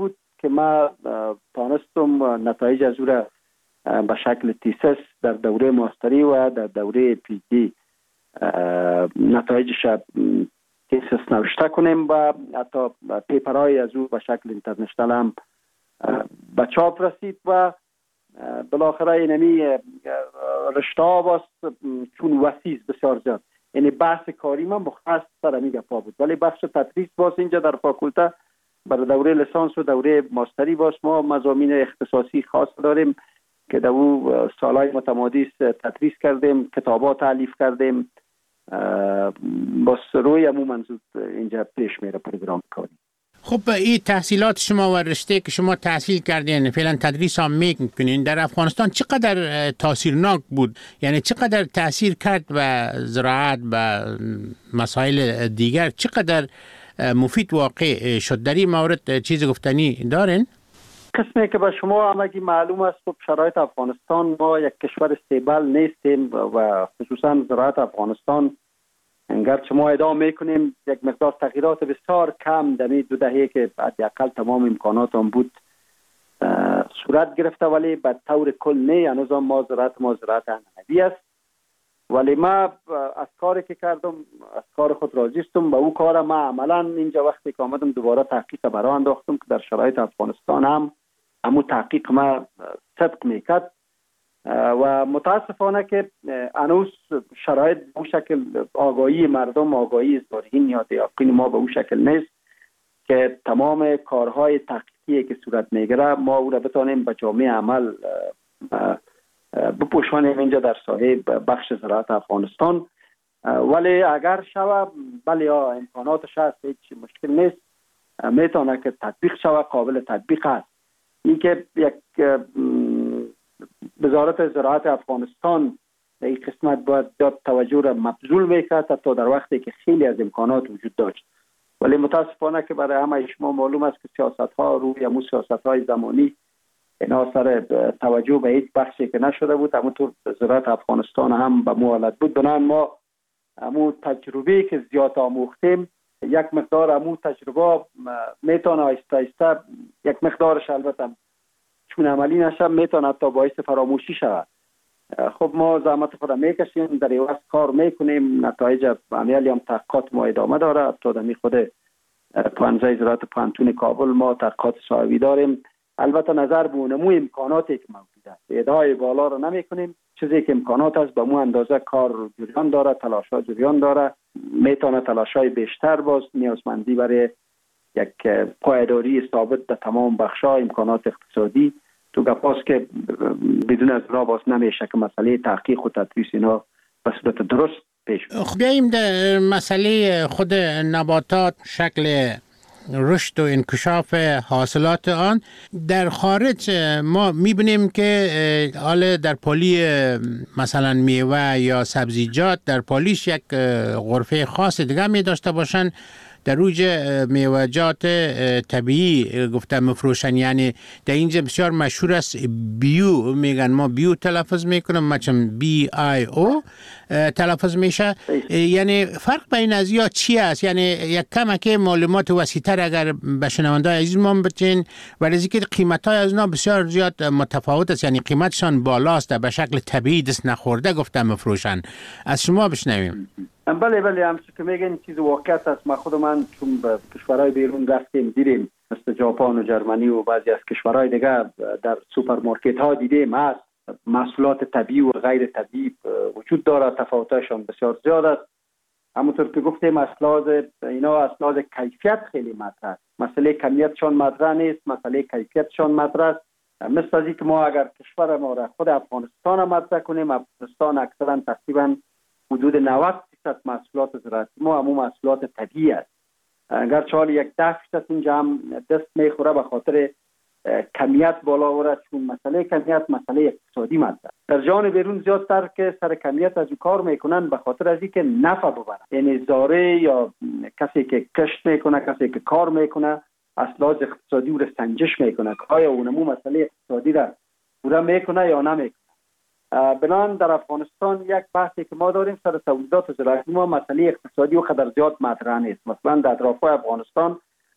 S18: که ما تانستم نتایج از او را به شکل تیسس در دوره ماستری و در دوره پی دی نتایجش تیسس نوشته کنیم و حتی پیپرهای از او به شکل اینترنشنال هم به چاپ رسید و بالاخره اینمی رشته ها باست چون وسیع بسیار زیاد. یعنی بحث کاری ما مختص سر همین گپا بود، ولی بخش تدریس باز اینجا در فاکولته برای دوره لیسانس و دوره ماستری باز ما مضامین اختصاصی خاص داریم که در او سالهای متمادی تدریس کردیم، کتابات تالیف کردیم، باز روی همون منظور اینجا پیش میره پروگرام کاری.
S17: خب این تحصیلات شما و رشته که شما تحصیل کردین فعلا تدریس هم میکنین در افغانستان چقدر تاثیرناک بود؟ یعنی چقدر تاثیر کرد به زراعت و مسائل دیگر؟ چقدر مفید واقع شد؟ در این مورد چیز گفتنی دارین؟
S18: قسمی که به شما همگی معلوم است خب شرایط افغانستان، ما یک کشور استیبل نیستیم و خصوصا زراعت افغانستان اگرچه ما ادعا میکنیم یک مقدار تغییرات بسیار کم در این 2 دهه که حداقل تمام امکانات هم بود صورت گرفته، ولی به طور کل نه. هنوز ما زراعت انعنوی است، ولی ما از کاری که کردم از کار خود راضی هستم. به او کار ما عملا اینجا وقتی که آمدم دوباره تحقیق برای انداختم که در شرایط افغانستان هم همون تحقیق ما صدق میکرد و متاسفانه که هنوز شرایط به اون شکل آگاهی مردم، آگاهی زارعین یا دیاقین ما به اون شکل نیست که تمام کارهای تحقیقی که صورت میگیره ما او را بتانیم به جامعه عمل بپوشانیم اینجا در ساحه بخش زراعت افغانستان. ولی اگر شود بله امکاناتش هست، هیچ مشکل نیست، میتونه که تطبیق شود، قابل تطبیق است. این که یک وزارت زراعت افغانستان در این قسمت باید توجه را مبذول میکرد حتی در وقتی که خیلی از امکانات وجود داشت، ولی متاسفانه که برای همه شما معلوم است که سیاست ها روی همون سیاست های زمانی اینا سر توجه به هیچ بخشی که نشده بود. همونطور زراعت افغانستان هم به موالت بود. بنابراین ما همون تجربه که زیاد آموختیم یک مقدار همون تجربه میتونه آیسته آیسته یک مقدارش البته چون عملی نشه میتونه تا باعث فراموشی شود. خب ما زحمت خود میکشیم، در عوض کار میکنیم، نتایج عملی هم تحقیقات ما ادامه داره. تا دمی خود پانزه زراعت پانتون کابل ما تحقیقات صاحبی داریم. البته نظر به نمو امکاناتی که موجود است ادعای بالا رو نمی کنیم، چیزی که امکانات است به مو اندازه کار جریان داره، تلاش‌ها جریان داره، میتونه تلاش‌های بیشتر باز نیازمندی برای یک پایداری ثابت در تمام بخش‌ها امکانات اقتصادی تو گپاست که بدون از را باز نمیشه که مسئله تحقیق و تدریس اینا به صورت درست پیش
S17: برد. بیاییم در مسئله خود نباتات، شکل رشد و انکشاف حاصلات آن در خارج. ما میبینیم که حالا در پالی مثلا میوه یا سبزیجات در پالیش یک غرفه خاص دیگه می داشته باشن، در اوج میوه‌جات طبیعی گفتم مفروشن. یعنی در اینجا بسیار مشهور است بیو، میگن ما بیو تلفظ میکنم، مثلا BIO تلفظ میشه. یعنی فرق بین از یا چی است؟ یعنی یک کمک معلومات وسیع‌تر اگر به شنونده‌های عزیز ما بتین، ولی اینکه قیمت‌های از اینا بسیار زیاد متفاوت است، یعنی قیمتشان بالاست، به شکل طبیعی دست نخورده گفتم مفروشن. از شما بشنویم.
S18: بله همچون که میگن چیز واقعیت است. ما خود من چون به کشورهای بیرون رفتیم دیدیم، مثل ژاپن و جرمنی و بعضی از کشورهای دیگه در سوپرمارکت ها دیدیم هست محصولات طبیعی و غیر طبیعی وجود داره، تفاوتاشون بسیار زیاد است. همونطور که گفتیم اینا اساس کیفیت خیلی مطرح است. مسئله کمیتشان مطرح نیست، مسئله کیفیتشان مطرح است. مثل از اینکه ما اگر کشور ما را خود افغانستان مطرح کنیم، افغانستان اکثرا تقریبا حدود 90% محصولات زراعتی ما همون محصولات طبیعی است. اگرچه حال 10% اینجا هم دست میخوره به خاطر کمیت بالا ورد، چون مسئله کمیت مسئله اقتصادی مطرح. در جهان بیرون زیادتر که سر کمیت از کار میکنن به خاطر از اینکه نفع ببرن، یعنی زاره یا کسی که کشت میکنه، کسی که کار میکنه از لحاظ اقتصادی او را سنجش میکنه که آیا اونمو مسئله اقتصادی را پورا میکنه یا نمیکنه. بنابراین در افغانستان یک بحثی که ما داریم سر تولیدات زراعتی ما مسئله اقتصادی و قدر زیاد مطرح نیست. مثلا در اطراف افغانستان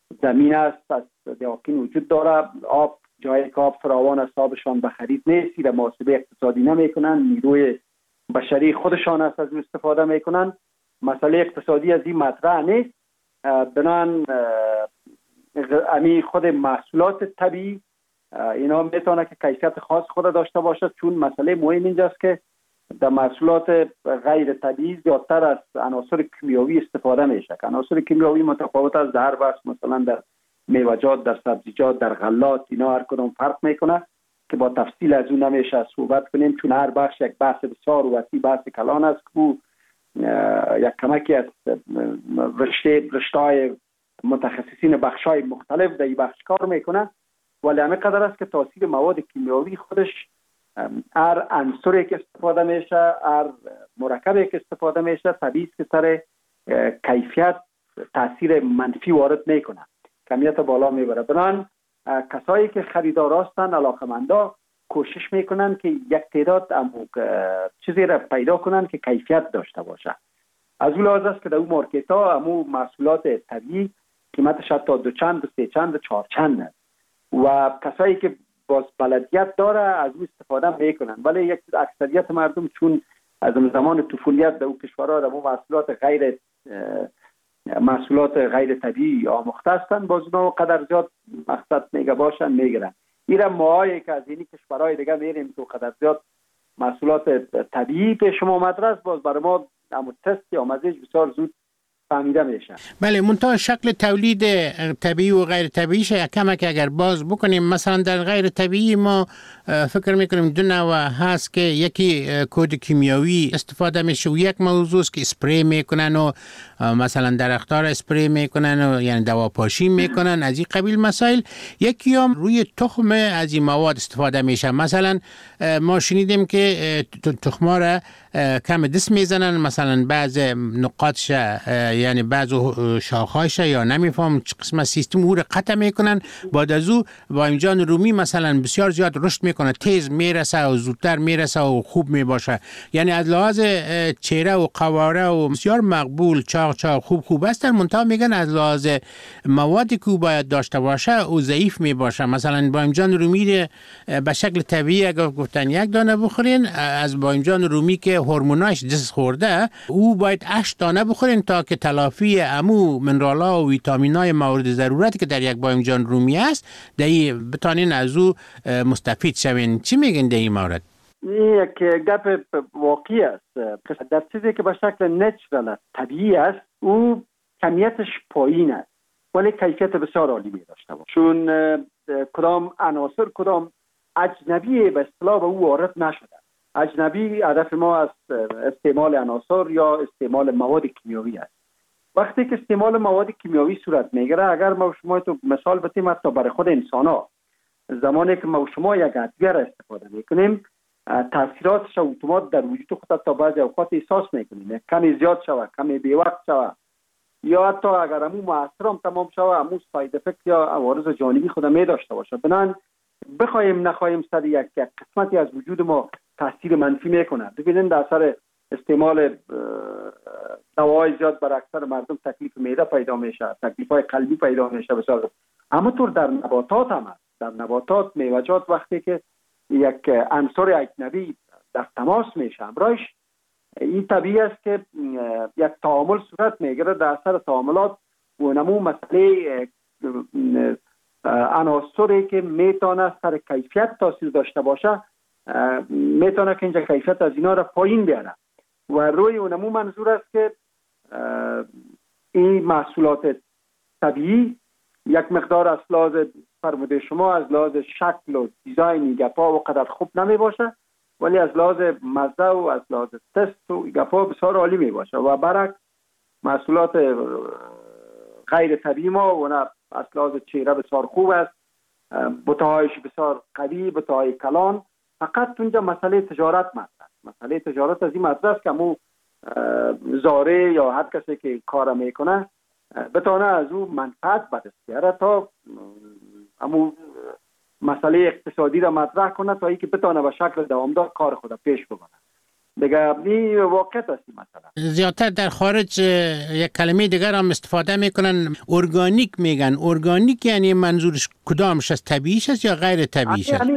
S18: زمین است، از دیاکین وجود داره، آب جای که آب فراوان است، آبشان به خرید نیست، و محاسبه اقتصادی نمیکنن، نیروی بشری خودشان است از استفاده میکنن. مسئله اقتصادی از این مطرح نیست. بنان امی خود محصولات طبیعی اینا میتونه که کیفیت خاص خود داشته باشه، چون مسئله مهم اینجاست که در محصولات غیر طبیعی زیادتر از عناصر کیمیاوی استفاده میشه. عناصر کیمیاوی متفاوت است در هر بخش، مثلا در میوه‌جات، در سبزیجات، در غلات، اینا هر کدوم فرق میکنه که با تفصیل از اون نمیشه صحبت کنیم، چون هر بخش یک بحث بسیار وسیع، بحث کلان است که یک کمکی از رشته‌های متخصصین بخش‌های مختلف در این بخش کار میکنه. ولی همه قدر است که تاثیر مواد کیمیاوی خودش هر عنصری که استفاده میشه، هر مرکبی که استفاده میشه، طبیعی است که سر کیفیت تاثیر منفی وارد میکنه، کمیت بالا میبره. بنان کسایی که خریدار هستند، علاقمندا، کوشش میکنن که یک تعداد چیزی را پیدا کنن که کیفیت داشته باشه. از اون لحاظ است که در اون مارکت ها امو محصولات طبیعی قیمتش حتی 2 چند، 3 چند، 4 چند است و کسایی که باز بلدیت داره از اون استفاده میکنن. ولی یک اکثریت مردم چون از زمان طفولیت در اون کشورها در محصولات غیر طبیعی آموخته هستند، باز اونا قدر زیاد مقصد میگه باشن میگیرن. ایران ماهایی که از اینی کشورهای دیگه میریم تو قدر زیاد محصولات طبیعی پیش ما مدرس، باز برای ما همون تست یا مزیج بسیار زود فهمیده میشه.
S17: بله، منتها شکل تولید طبیعی و غیر طبیعیش کمک اگر باز بکنیم. مثلا در غیر طبیعی ما فکر میکنیم 2 نوع هست که یکی کود کیمیاوی استفاده میشه و یک موضوع است که اسپری میکنن و مثلا درختار اسپری میکنن و یعنی دواپاشی میکنن، از این قبیل مسائل. یکی هم روی تخم از این مواد استفاده میشه. مثلا ما شنیدیم که تخما را کم دست میزنن، مثلا بعض نقاطش یعنی بعض شاخهاش یا نمیفهم چه قسم سیستم او را قطع میکنن، بعد از او با امجان رومی مثلا بسیار زیاد رشد میکنه، تیز میرسه و زودتر میرسه و خوب میباشه. یعنی از لحاظ چهره و قواره و بسیار مقبول، چاق خوب هستن. منتها میگن از لحاظ موادی که باید داشته باشه او ضعیف میباشه. مثلا با امجان رومی به شکل طبیعی اگر گفتن 1 دانه بخورین، از با امجان رومی که هورموناش دست خورده او باید 8 دانه بخورین تا که تلافی امو منرال‌ها و ویتامین‌های مورد ضرورتی که در یک بایمجان رومی است دایی بتانین از او مستفید شوین. چی میگن در این مورد؟
S18: یک گپ واقعی است. در چیزی که به شکل نچرال طبیعی است او کمیتش پایین است ولی کیفیت بسیار عالی می داشته باشه، چون کدام عناصر کدام اجنبی به اصطلاح به او وارد نشده. اجنبی هدف ما از استعمال عناصر یا استعمال مواد کیمیاوی است. وقتی که استعمال مواد کیمیاوی صورت میگیره، اگر ما شما تو مثال بتیم حتی برای خود انسان ها، زمانی که ما شما یک ادویه را استفاده میکنیم تاثیراتش اتومات در وجود خود تا بعضی اوقات احساس میکنیم، کمی زیاد شود، کمی بی وقت شود، یا حتی اگر همون مؤثر هم تمام شود همون ساید افکت یا عوارض جانبی خود می داشته باشه. بنان بخوایم نخواهیم سر یک قسمتی از وجود ما تاثیر منفی میکنه. ببینید در اثر استعمال دوای زیاد بر اکثر مردم تکلیف معده پیدا میشه، تکلیف‌های قلبی پیدا میشه بسیار. اما طور در نباتات هم هست. در نباتات، میوه‌جات وقتی که یک عنصر اجنبی در تماس میشه همراهش، این طبیعی است که یک تعامل صورت میگیره. در اثر تعاملات و نمو مسئله عناصری که میتونه سر کیفیت تاثیر داشته باشه میتونه که اینجا کیفیت از اینا را پایین بیاره و روی اونمو منظور است که این محصولات طبیعی یک مقدار از لحاظ فرموده شما از لحاظ شکل و دیزاین گپا و قدر خوب نمی باشه، ولی از لحاظ مزه و از لحاظ تست و گپا بسیار عالی می باشه. و برعکس محصولات غیر طبیعی ما و از لحاظ چهره بسیار خوب است، بطهایش بسیار قوی، بطهای کلان. فقط اونجا مسئله تجارت مطرح. مسئله تجارت از این مطرح است که مو زاره یا هر کسی که کار میکنه بتونه از او منفعت به دست بیاره تا امو مسئله اقتصادی را مطرح کنه تا اینکه بتونه به شکل دوامدار کار خود پیش ببره. دیگه این واقعیت است. مثلا
S17: زیادتر در خارج یک کلمه دیگر هم استفاده میکنن، ارگانیک میگن. ارگانیک یعنی منظورش کدامش است؟ طبیعیش است یا غیر طبیعیش است؟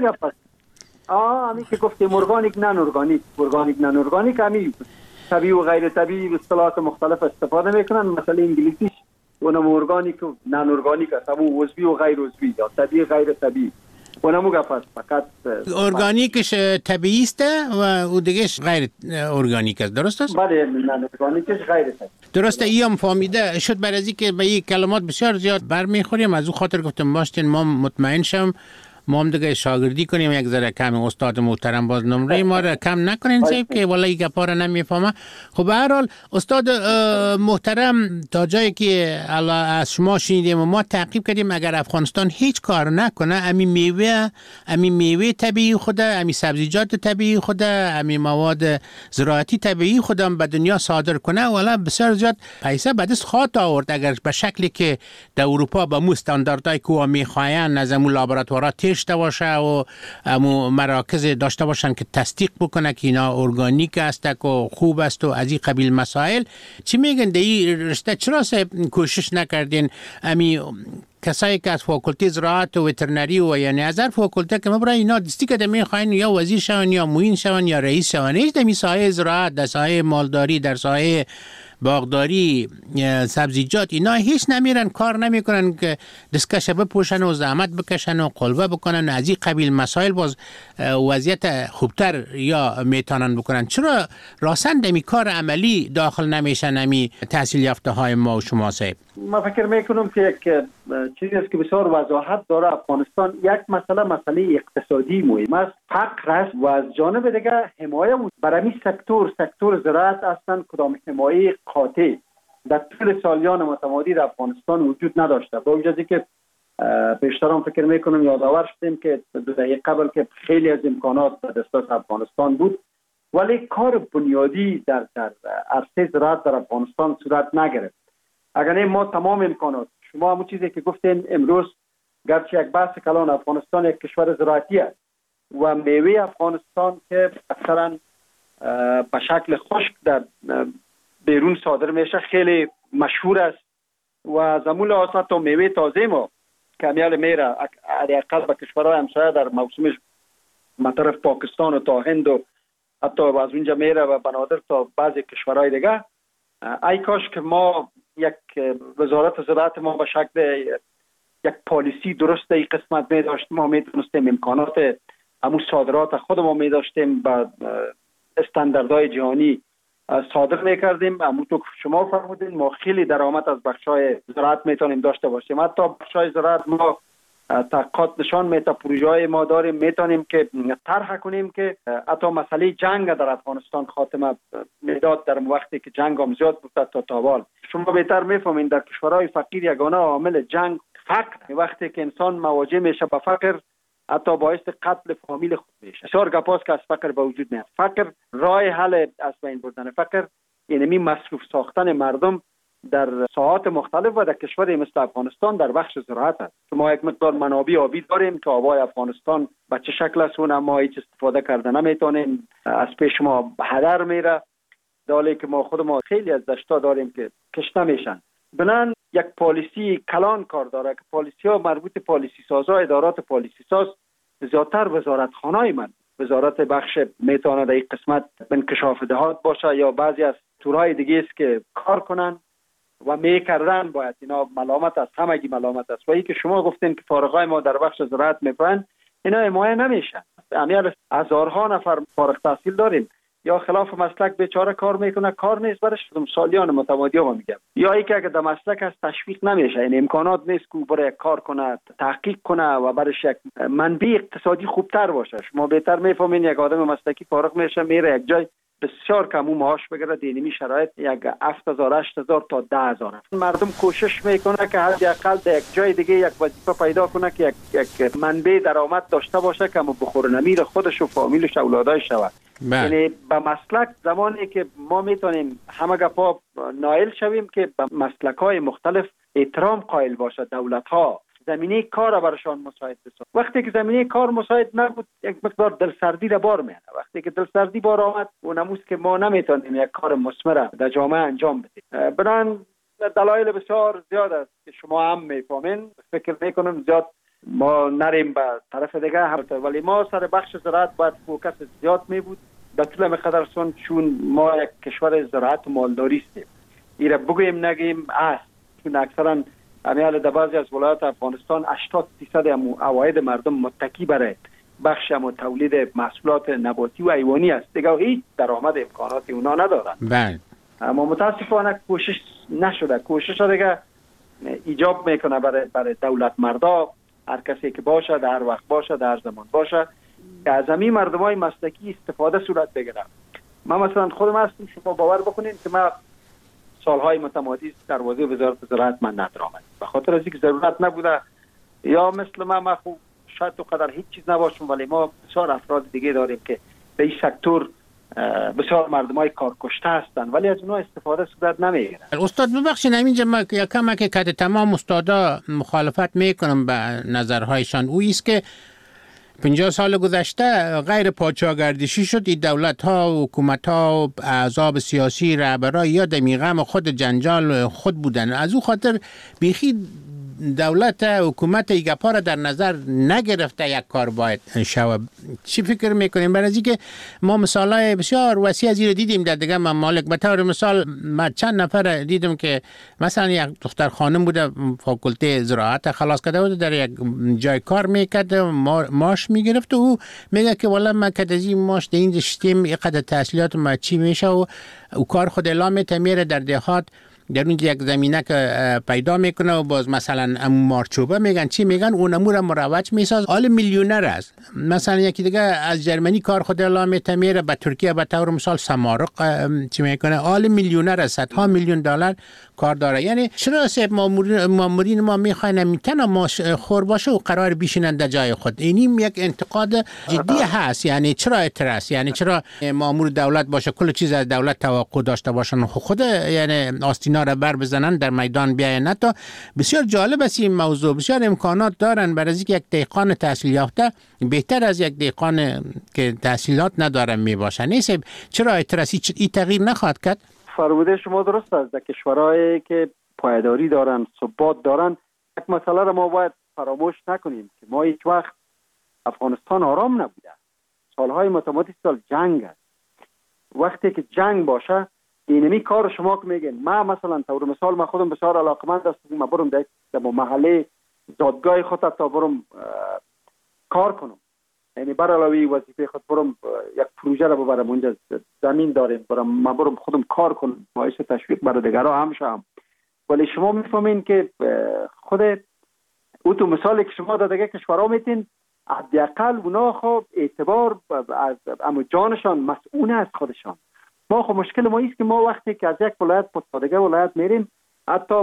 S18: همین که گفتیم ارگانیک نان ارگانیک، ارگانیک نان ارگانیک، همین طبیعی و غیر طبیعی اصطلاحات مختلف استفاده میکنن. مثلا انگلیسیش اونم ارگانیک و نان ارگانیک است، همون عضوی و غیر عضوی یا طبیعی غیر طبیعی. اونم گفت فقط
S17: ارگانیکش طبیعی است و اون دیگهش غیر ارگانیک است، درست است؟
S18: بله، نان ارگانیکش غیر طبیعی.
S17: درسته. اینم فهمیده شد. برای از اینکه به این کلمات بسیار زیاد برمیخوریم، از اون خاطر گفتم باشین ما مطمئن شم ما هم دیگه شاگردی کنیم یک ذره کم. استاد محترم باز نمره ما را کم نکنین صاحب که والا این گپا را نمیفهمه. خب به هر حال استاد محترم، تا جایی که از شما شنیدیم و ما تعقیب کردیم، اگر افغانستان هیچ کار نکنه، امی میوه طبیعی خود، امی سبزیجات طبیعی خود، امی مواد زراعتی طبیعی خودم به دنیا صادر کنه، والا بسیار زیاد پیسه به دست خواهد آورد. اگر به شکلی که در اروپا به مو استانداردهای که میخواین از امو لابراتوارات داشته باشه و امو مراکز داشته باشن که تصدیق بکنه که اینا ارگانیک است و خوب است و از این قبیل مسائل، چی میگن در این رشته چرا کوشش نکردین امی کسایی که از فاکولته زراعت و وترنری و یعنی از هر فاکولته که برای اینا دستی که میخواین یا وزیر شون یا معین شون یا رئیس شون، هیچ در ساحه زراعت، در ساحه مالداری، در ساحه باغداری، سبزیجات، اینا هیچ نمیرن، کار نمیکنن که دستکشه بپوشن و زحمت بکشن و قلبه بکنن. از این قبیل مسائل باز وضعیت خوبتر یا میتونن بکنن. چرا راسن دمی کار عملی داخل نمیشن امی تحصیل یافته های ما و شما صاحب؟
S18: ما فکر میکنم که یک چیزی است که بسیار وضاحت داره. افغانستان یک مسئله اقتصادی مهم است، فقر است، و از جانب دیگه حمایه برای سکتور زراعت اصلا کدام حمایه قاطع در طول سالیان متمادی در افغانستان وجود نداشته. با وجود اینکه پیشترم فکر میکنم یادآور شدیم که 2 دقیقه قبل که خیلی از امکانات در دسترس افغانستان بود، ولی کار بنیادی در عرصه زراعت در افغانستان صورت نگرفت. اگر نه ما تمام امکانات، شما همون چیزی که گفتین امروز، گرچه یک بحث کلان، افغانستان یک کشور زراعتی است و میوه افغانستان که اکثرا به شکل خشک در بیرون صادر میشه خیلی مشهور است و زمون لحاظ تا میوه تازه ما کمیال میره حداقل به کشورهای همسایه در موسمش طرف پاکستان و تا هند و حتی از اونجا میره و بنادر تا بعضی کشورهای دیگه. ای کاش که ما یک وزارت زراعت ما به شکل یک پالیسی درست این قسمت می داشتیم، ما می دونستیم امکانات همون صادرات خود ما می داشتیم با استانداردهای جهانی صادر می کردیم. همونطور که شما فرمودین ما خیلی درآمد از بخشای زراعت میتونیم داشته باشیم. حتی بخشای زراعت ما تحقیقات نشان میده، پروژه های ما داریم میتونیم که طرح کنیم که حتی مسئله جنگ در افغانستان خاتمه میداد در وقتی که جنگ هم زیاد بود تا تاوال. شما بهتر میفهمین در کشورهای فقیر یگانه عامل جنگ فقر، وقتی که انسان مواجه میشه با فقر حتی باعث قتل فامیل خود میشه. بسیار گپاست که از فقر به وجود میاد. فقر راه حل از بین بردن فقر یعنی مصروف ساختن مردم در ساحات مختلف و در کشوری مثل افغانستان در بخش زراعت است. ما یک مقدار منابع آبی داریم که آبای افغانستان به چه شکل است اون ما هیچ استفاده کرده نمیتونیم، از پیش ما هدر میره، دالی که ما خود ما خیلی از دشتا داریم که کشته میشن. بنان یک پالیسی کلان کار داره که پالیسی ها مربوط پالیسی سازا، ادارات پالیسی ساز زیادتر وزارتخانه‌ای من وزارت بخش میتونه در این قسمت انکشاف دهات باشه یا بعضی از تورهای دیگه است که کار کنن و میکردن. باید اینا ملامت است، همگی ملامت است. و ای که شما گفتین که فارغای ما در بخش زراعت میپرن، اینا حمایه نمیشن. امیال هزارها نفر فارغ تحصیل داریم یا خلاف مسلک بیچاره کار میکنه، کار نیست برش. سالیان متمادی ها میگم، یا ای که اگه در مسلک از تشویق نمیشه، این امکانات نیست که برای کار کنه، تحقیق کنه و برش یک منبع اقتصادی خوبتر باشه. شما بهتر میفهمین یک آدم مسلکی فارغ میشه میره یک جای بسیار کمو معاش بگیره، دینمی شرایط یک 7000 8000 تا 10000. مردم کوشش میکنه که حداقل در یک جای دیگه یک وظیفه پیدا کنه که یک منبع درآمد داشته باشه که بخور نمیر خودش و فامیلش اولادای شود. یعنی به مسلک زمانی که ما میتونیم همه گپا نائل شویم که به مسلک‌های مختلف احترام قائل باشه دولت‌ها زمینه کار برایشان مساعد بسازیم. وقتی که زمینه کار مساعد نبود یک مقدار دلسردی را بار میاره. وقتی که دلسردی بار آمد اونموست که ما نمیتونیم یک کار مثمر در جامعه انجام بدیم. بنابراین دلایل بسیار زیاد است که شما هم میفهمین. فکر میکنم زیاد ما نریم به طرف دیگه ولی ما سر بخش زراعت باید فوکس زیاد می بود در طول مقدار سون، چون ما یک کشور زراعت و مالداری هستیم. ایره بگویم نگیم است، چون اکثرا امیال در بعضی از ولایات افغانستان 80% عواید مردم متکی برای بخش تولید محصولات نباتی و حیوانی است. دیگه هیچ درآمد امکانات اونا ندارن.
S17: بله.
S18: اما متاسفانه کوشش نشده. کوشش دیگه ایجاب میکنه برای دولت مردا، هر کسی که باشه، در هر وقت باشه، در هر زمان باشه، که از همین مردمای مسلکی استفاده صورت بگیره. من مثلا خودم هستم، شما باور بکنین که من سالهای متمادی در وزارت زراعت من ندارم، به خاطر از اینکه ضرورت نبوده، یا مثل من خوب شاید تو قدر هیچ چیز نباشم، ولی ما بسیار افراد دیگه داریم که به این سکتور بسیار مردمای کار کشته هستن ولی از اونها استفاده صورت نمیگیره.
S17: استاد ببخشید همینجا ما یکم که تمام استادا مخالفت میکنم به نظرهایشان. او است که 50 سال گذشته غیر پادشاهگردشی شد. این دولت ها و حکومت ها و احزاب سیاسی رهبرای یا دمیغم خود جنجال خود بودن. از او خاطر بیخی دولت حکومت ایگپا را در نظر نگرفته یک کار باید شود. چی فکر میکنیم؟ برای اینکه ما مثالای بسیار وسیع از این دیدیم در دیگه ممالک. به طور مثال من چند نفر دیدم که مثلا یک دختر خانم بوده، فاکولته زراعت خلاص کرده بود، در یک جای کار میکرد، ماش میگرفت و او میگه که والا من که از این ماش در این رشتم اینقدر تحصیلات ما چی میشه و کار خود اعلام میته، میره در دهات در اونجا یک زمینه که پیدا میکنه و باز مثلا مارچوبه میگن چی میگن، اون امور مروج میساز، آل میلیونر است. مثلا یکی دیگه از جرمنی کار خود اعلام میته، میره به ترکیه به طور مثال سمارق چی میکنه، آل میلیونر است، صدها میلیون دلار کار داره. یعنی چرا سب مامورین ما میخواین میتونه ما خور باشه و قرار بشینن در جای خود؟ اینیم یک انتقاد جدی هست. یعنی چرا اعتراض؟ یعنی چرا مامور دولت باشه کل چیز از دولت توقع داشته باشن، خود یعنی آستینا را بر بزنن در میدان بیاین؟ نه تا بسیار جالب است این موضوع. بسیار امکانات دارن برای اینکه یک دهقان تحصیل یافته بهتر از یک دهقان که تحصیلات نداره میباشه. نیست چرا اعتراضی این تغییر نخواهد کرد؟
S18: فرموده شما درست است. در کشورهایی که پایداری دارن، ثبات دارن، یک مسئله را ما باید فراموش نکنیم که ما هیچ وقت افغانستان آرام نبوده. سالهای متمادی سال جنگ است. وقتی که جنگ باشه اینمی کار شما که میگین، من مثلا طور مثال من خودم بسیار علاقمند هستم، من برم در محله زادگاه خود تا برم کار کنم، یعنی بر علاوه وظیفه خود برم یک پروژه را ببرم اونجا، زمین داریم من برم خودم کار کنم، باعث تشویق برای دیگرها هم شم. ولی شما میفهمین که خود او تو مثالی که شما در دیگه کشورها میتین، حداقل اونا خب اعتبار از جانشان مسئول است خودشان. ما خب مشکل ما است که ما وقتی که از یک ولایت به دیگه ولایت میریم، حتی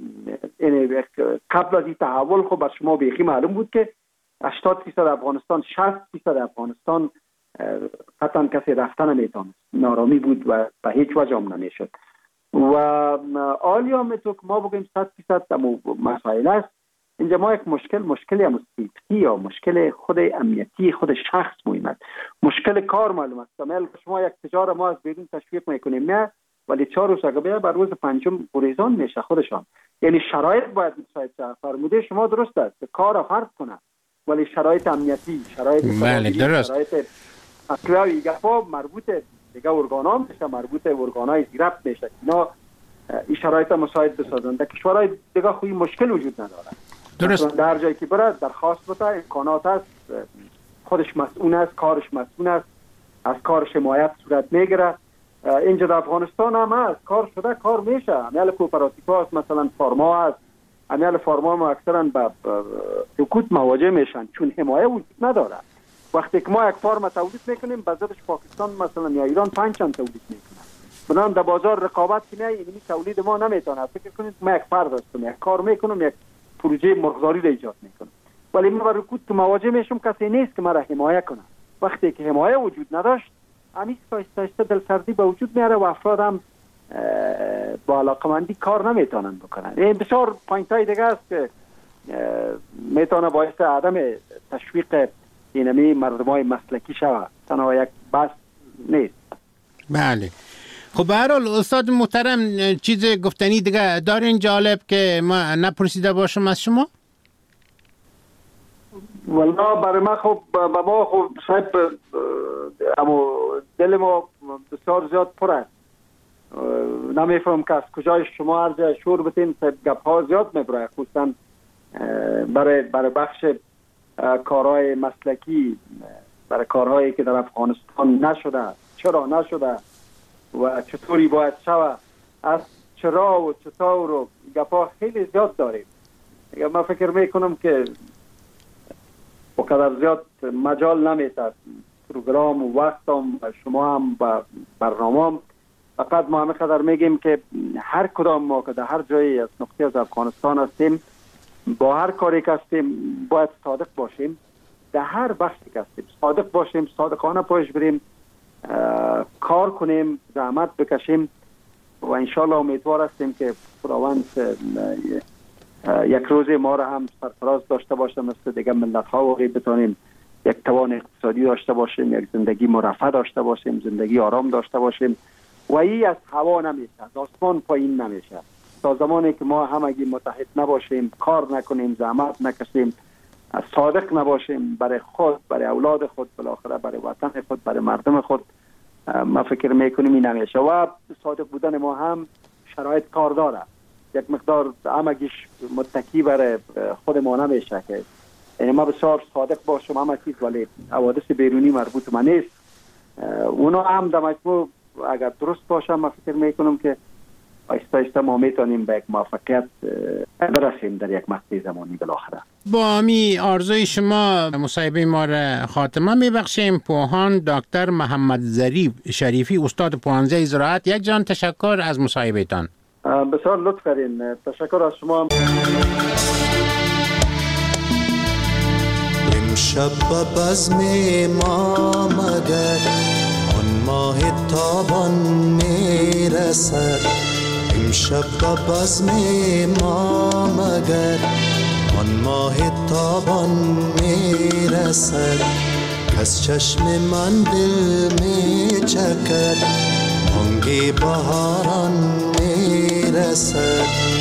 S18: قبل از این تحول خب بر شما بیخی معلوم بود که 80% افغانستان 60% افغانستان قطعا کسی رفتن نمیتونه، نارامی بود و به هیچ وجه هم نمیشد. و آلیا میتو که ما بگیم 100% مسائل است. اینجا ما یک مشکلی هم سیفتی یا مشکل خود امنیتی خود شخص مهم است. مشکل کار معلوم است. شما یک تجار ما از بیرون تشویق میکنیم نه، ولی 4 روز اگه بر روز پنجم گریزان میشه خودشان. یعنی شرایط باید مساعد شود. فرموده شما درست است، کار فرض کنه، ولی شرایط امنیتی، شرایط شرایط اصلاحی گفا مربوط دیگه ارگانا میشه، مربوط ارگانای زیرفت میشه. اینا این شرایط مساعد بسازن. در کشورهای دیگه خوی مشکل وجود نداره. درست. در جایی که بره درخواست بده، امکانات است، خودش مسئول است، کارش مسئول است، از کارش حمایت صورت میگیره. اینجا در افغانستان هم هست، کار شده کار میشه. امیال کوپراتیو هست، مثلا فارما هست، امیال فارما هم اکثرا به سکوت مواجه میشن چون حمایه وجود نداره. وقتی که ما یک فارم تولید میکنیم بازارش پاکستان مثلا یا ایران 5 چند تولید میکنه، بنابراین در بازار رقابت کنه، اینمی تولید ما نمیتونه. فکر کنید ما یک فرد هستم، یک کار میکنم، یک پروژه مرغداری را ایجاد میکنم، ولی من با رکود که مواجه میشم کسی نیست که مرا حمایه کنه. وقتی که حمایه وجود نداشت، همیشه آهسته دلسردی به وجود میاره و افراد هم با علاقمندی کار نمیتونن بکنن. این بسیار پوینتای دیگه است که میتونه باعث عدم تشویق اینمی مردمای مسلکی شود، تنها یک بحث نیست.
S17: بله. خب به هر حال استاد محترم چیز گفتنی دیگه دارین جالب که ما نپرسیده باشم از شما؟
S18: والله برای ما خب با ما خب صاحب اما دل ما بسیار زیاد پر است. نمیفهم که از کجای شما عرض شور بتین گپ ها زیاد میبره، خصوصا برای بخش کارهای مسلکی، برای کارهایی که در افغانستان نشده، چرا نشده و چطوری باید شود، از چرا و چطور و گپ ها خیلی زیاد داریم. من فکر میکنم که بقدر زیاد مجال نمیتد پروگرام و وقتم و شما هم و برنامه، فقط ما همه قدر میگیم که هر کدام ما که در هر جایی از نقطه از افغانستان هستیم، با هر کاری که هستیم باید صادق باشیم، در هر بخشی که هستیم صادق باشیم، صادقانه پایش بریم، کار کنیم، زحمت بکشیم و انشالله امیدوار هستیم که خداوند یک روز ما را هم سرفراز داشته باشه، مثل دیگه ملت ها و بتونیم یک توان اقتصادی داشته باشیم، یک زندگی مرفه داشته باشیم، زندگی آرام داشته باشیم و این از هوا نمیشه، از آسمان پایین نمیشه. تا زمانی که ما همگی متحد نباشیم، کار نکنیم، زحمت نکشیم، صادق نباشیم برای خود، برای اولاد خود، بالاخره برای وطن خود، برای مردم خود، ما فکر میکنیم این نمیشه. و صادق بودن ما هم شرایط کار داره، یک مقدار همگیش متکی برای خود ما نمیشه که یعنی ما بسیار صادق باشم همه چیز، ولی حوادث بیرونی مربوط ما نیست. اونا هم در مجموع اگر درست باشه ما فکر میکنم که آیسته آیسته ما میتونیم به یک موفقیت برسیم در یک مقطع زمانی بالاخره. با
S17: امی آرزوی شما مصاحبه ما را خاتمه میبخشیم. پوهان دکتر محمد ظریف شریفی، استاد پوهنځی زراعت، یک جان تشکر از مصاحبه تان.
S18: بسیار لطف کردین، تشکر از شما.
S15: امشب به بزم ما مگر آن ماه تابان میرسد، امشب به بزم ما مگر آن ماه تابان میرسد، کس چشم من دل میچکد بانگ بهاران میرسد.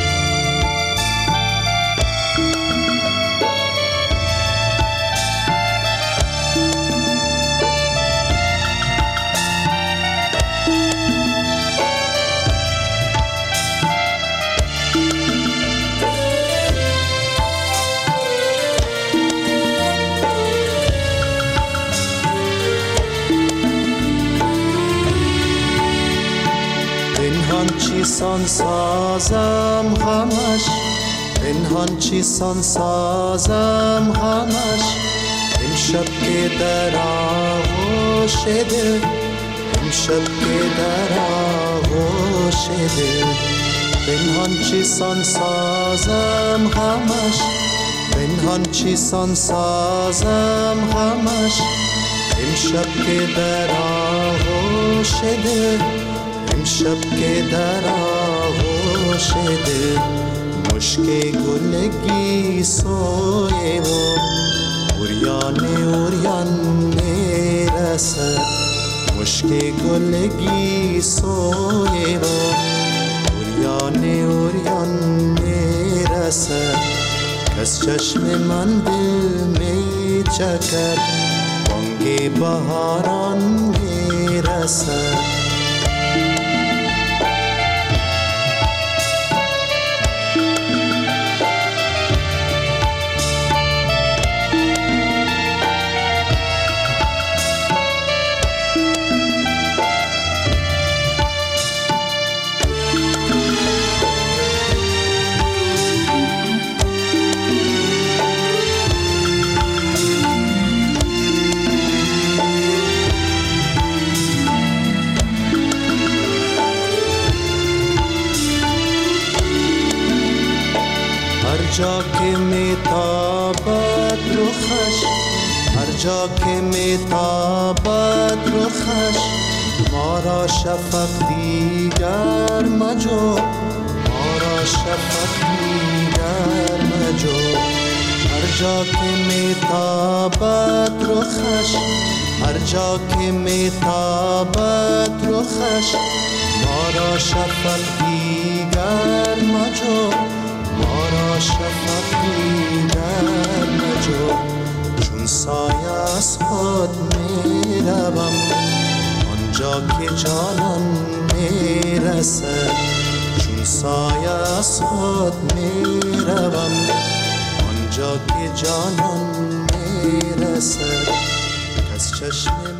S15: چیسان سازم غمش، پنهان چیسان سازم غمش، امشب که در آغوش دل، امشب که در آغوش دل، پنهان چیسان سازم غمش، پنهان چیسان سازم غمش، امشب که در آغوش دل، امشب که در آغوش دل، مشک گلگی سوی و اوریان میرسد، مشک گلگی سوی و اوریان میرسد، کس چشم من دل میچکد بانگ بهاران میرسد. جا که میتابد رخش، هر جا که میتابد رخش، ما را شفق دیگر مجو، ما را شفق دیگر مجو هر جا که میتابد رخش هر جا که میتابد رخش ما را شفق دیگر مجو ما را شفق دیگر مجو چون سایه از خود میروم آنجا که جانان میرسد چون سایه از خود میروم آنجا که جانان میرسد کس چشم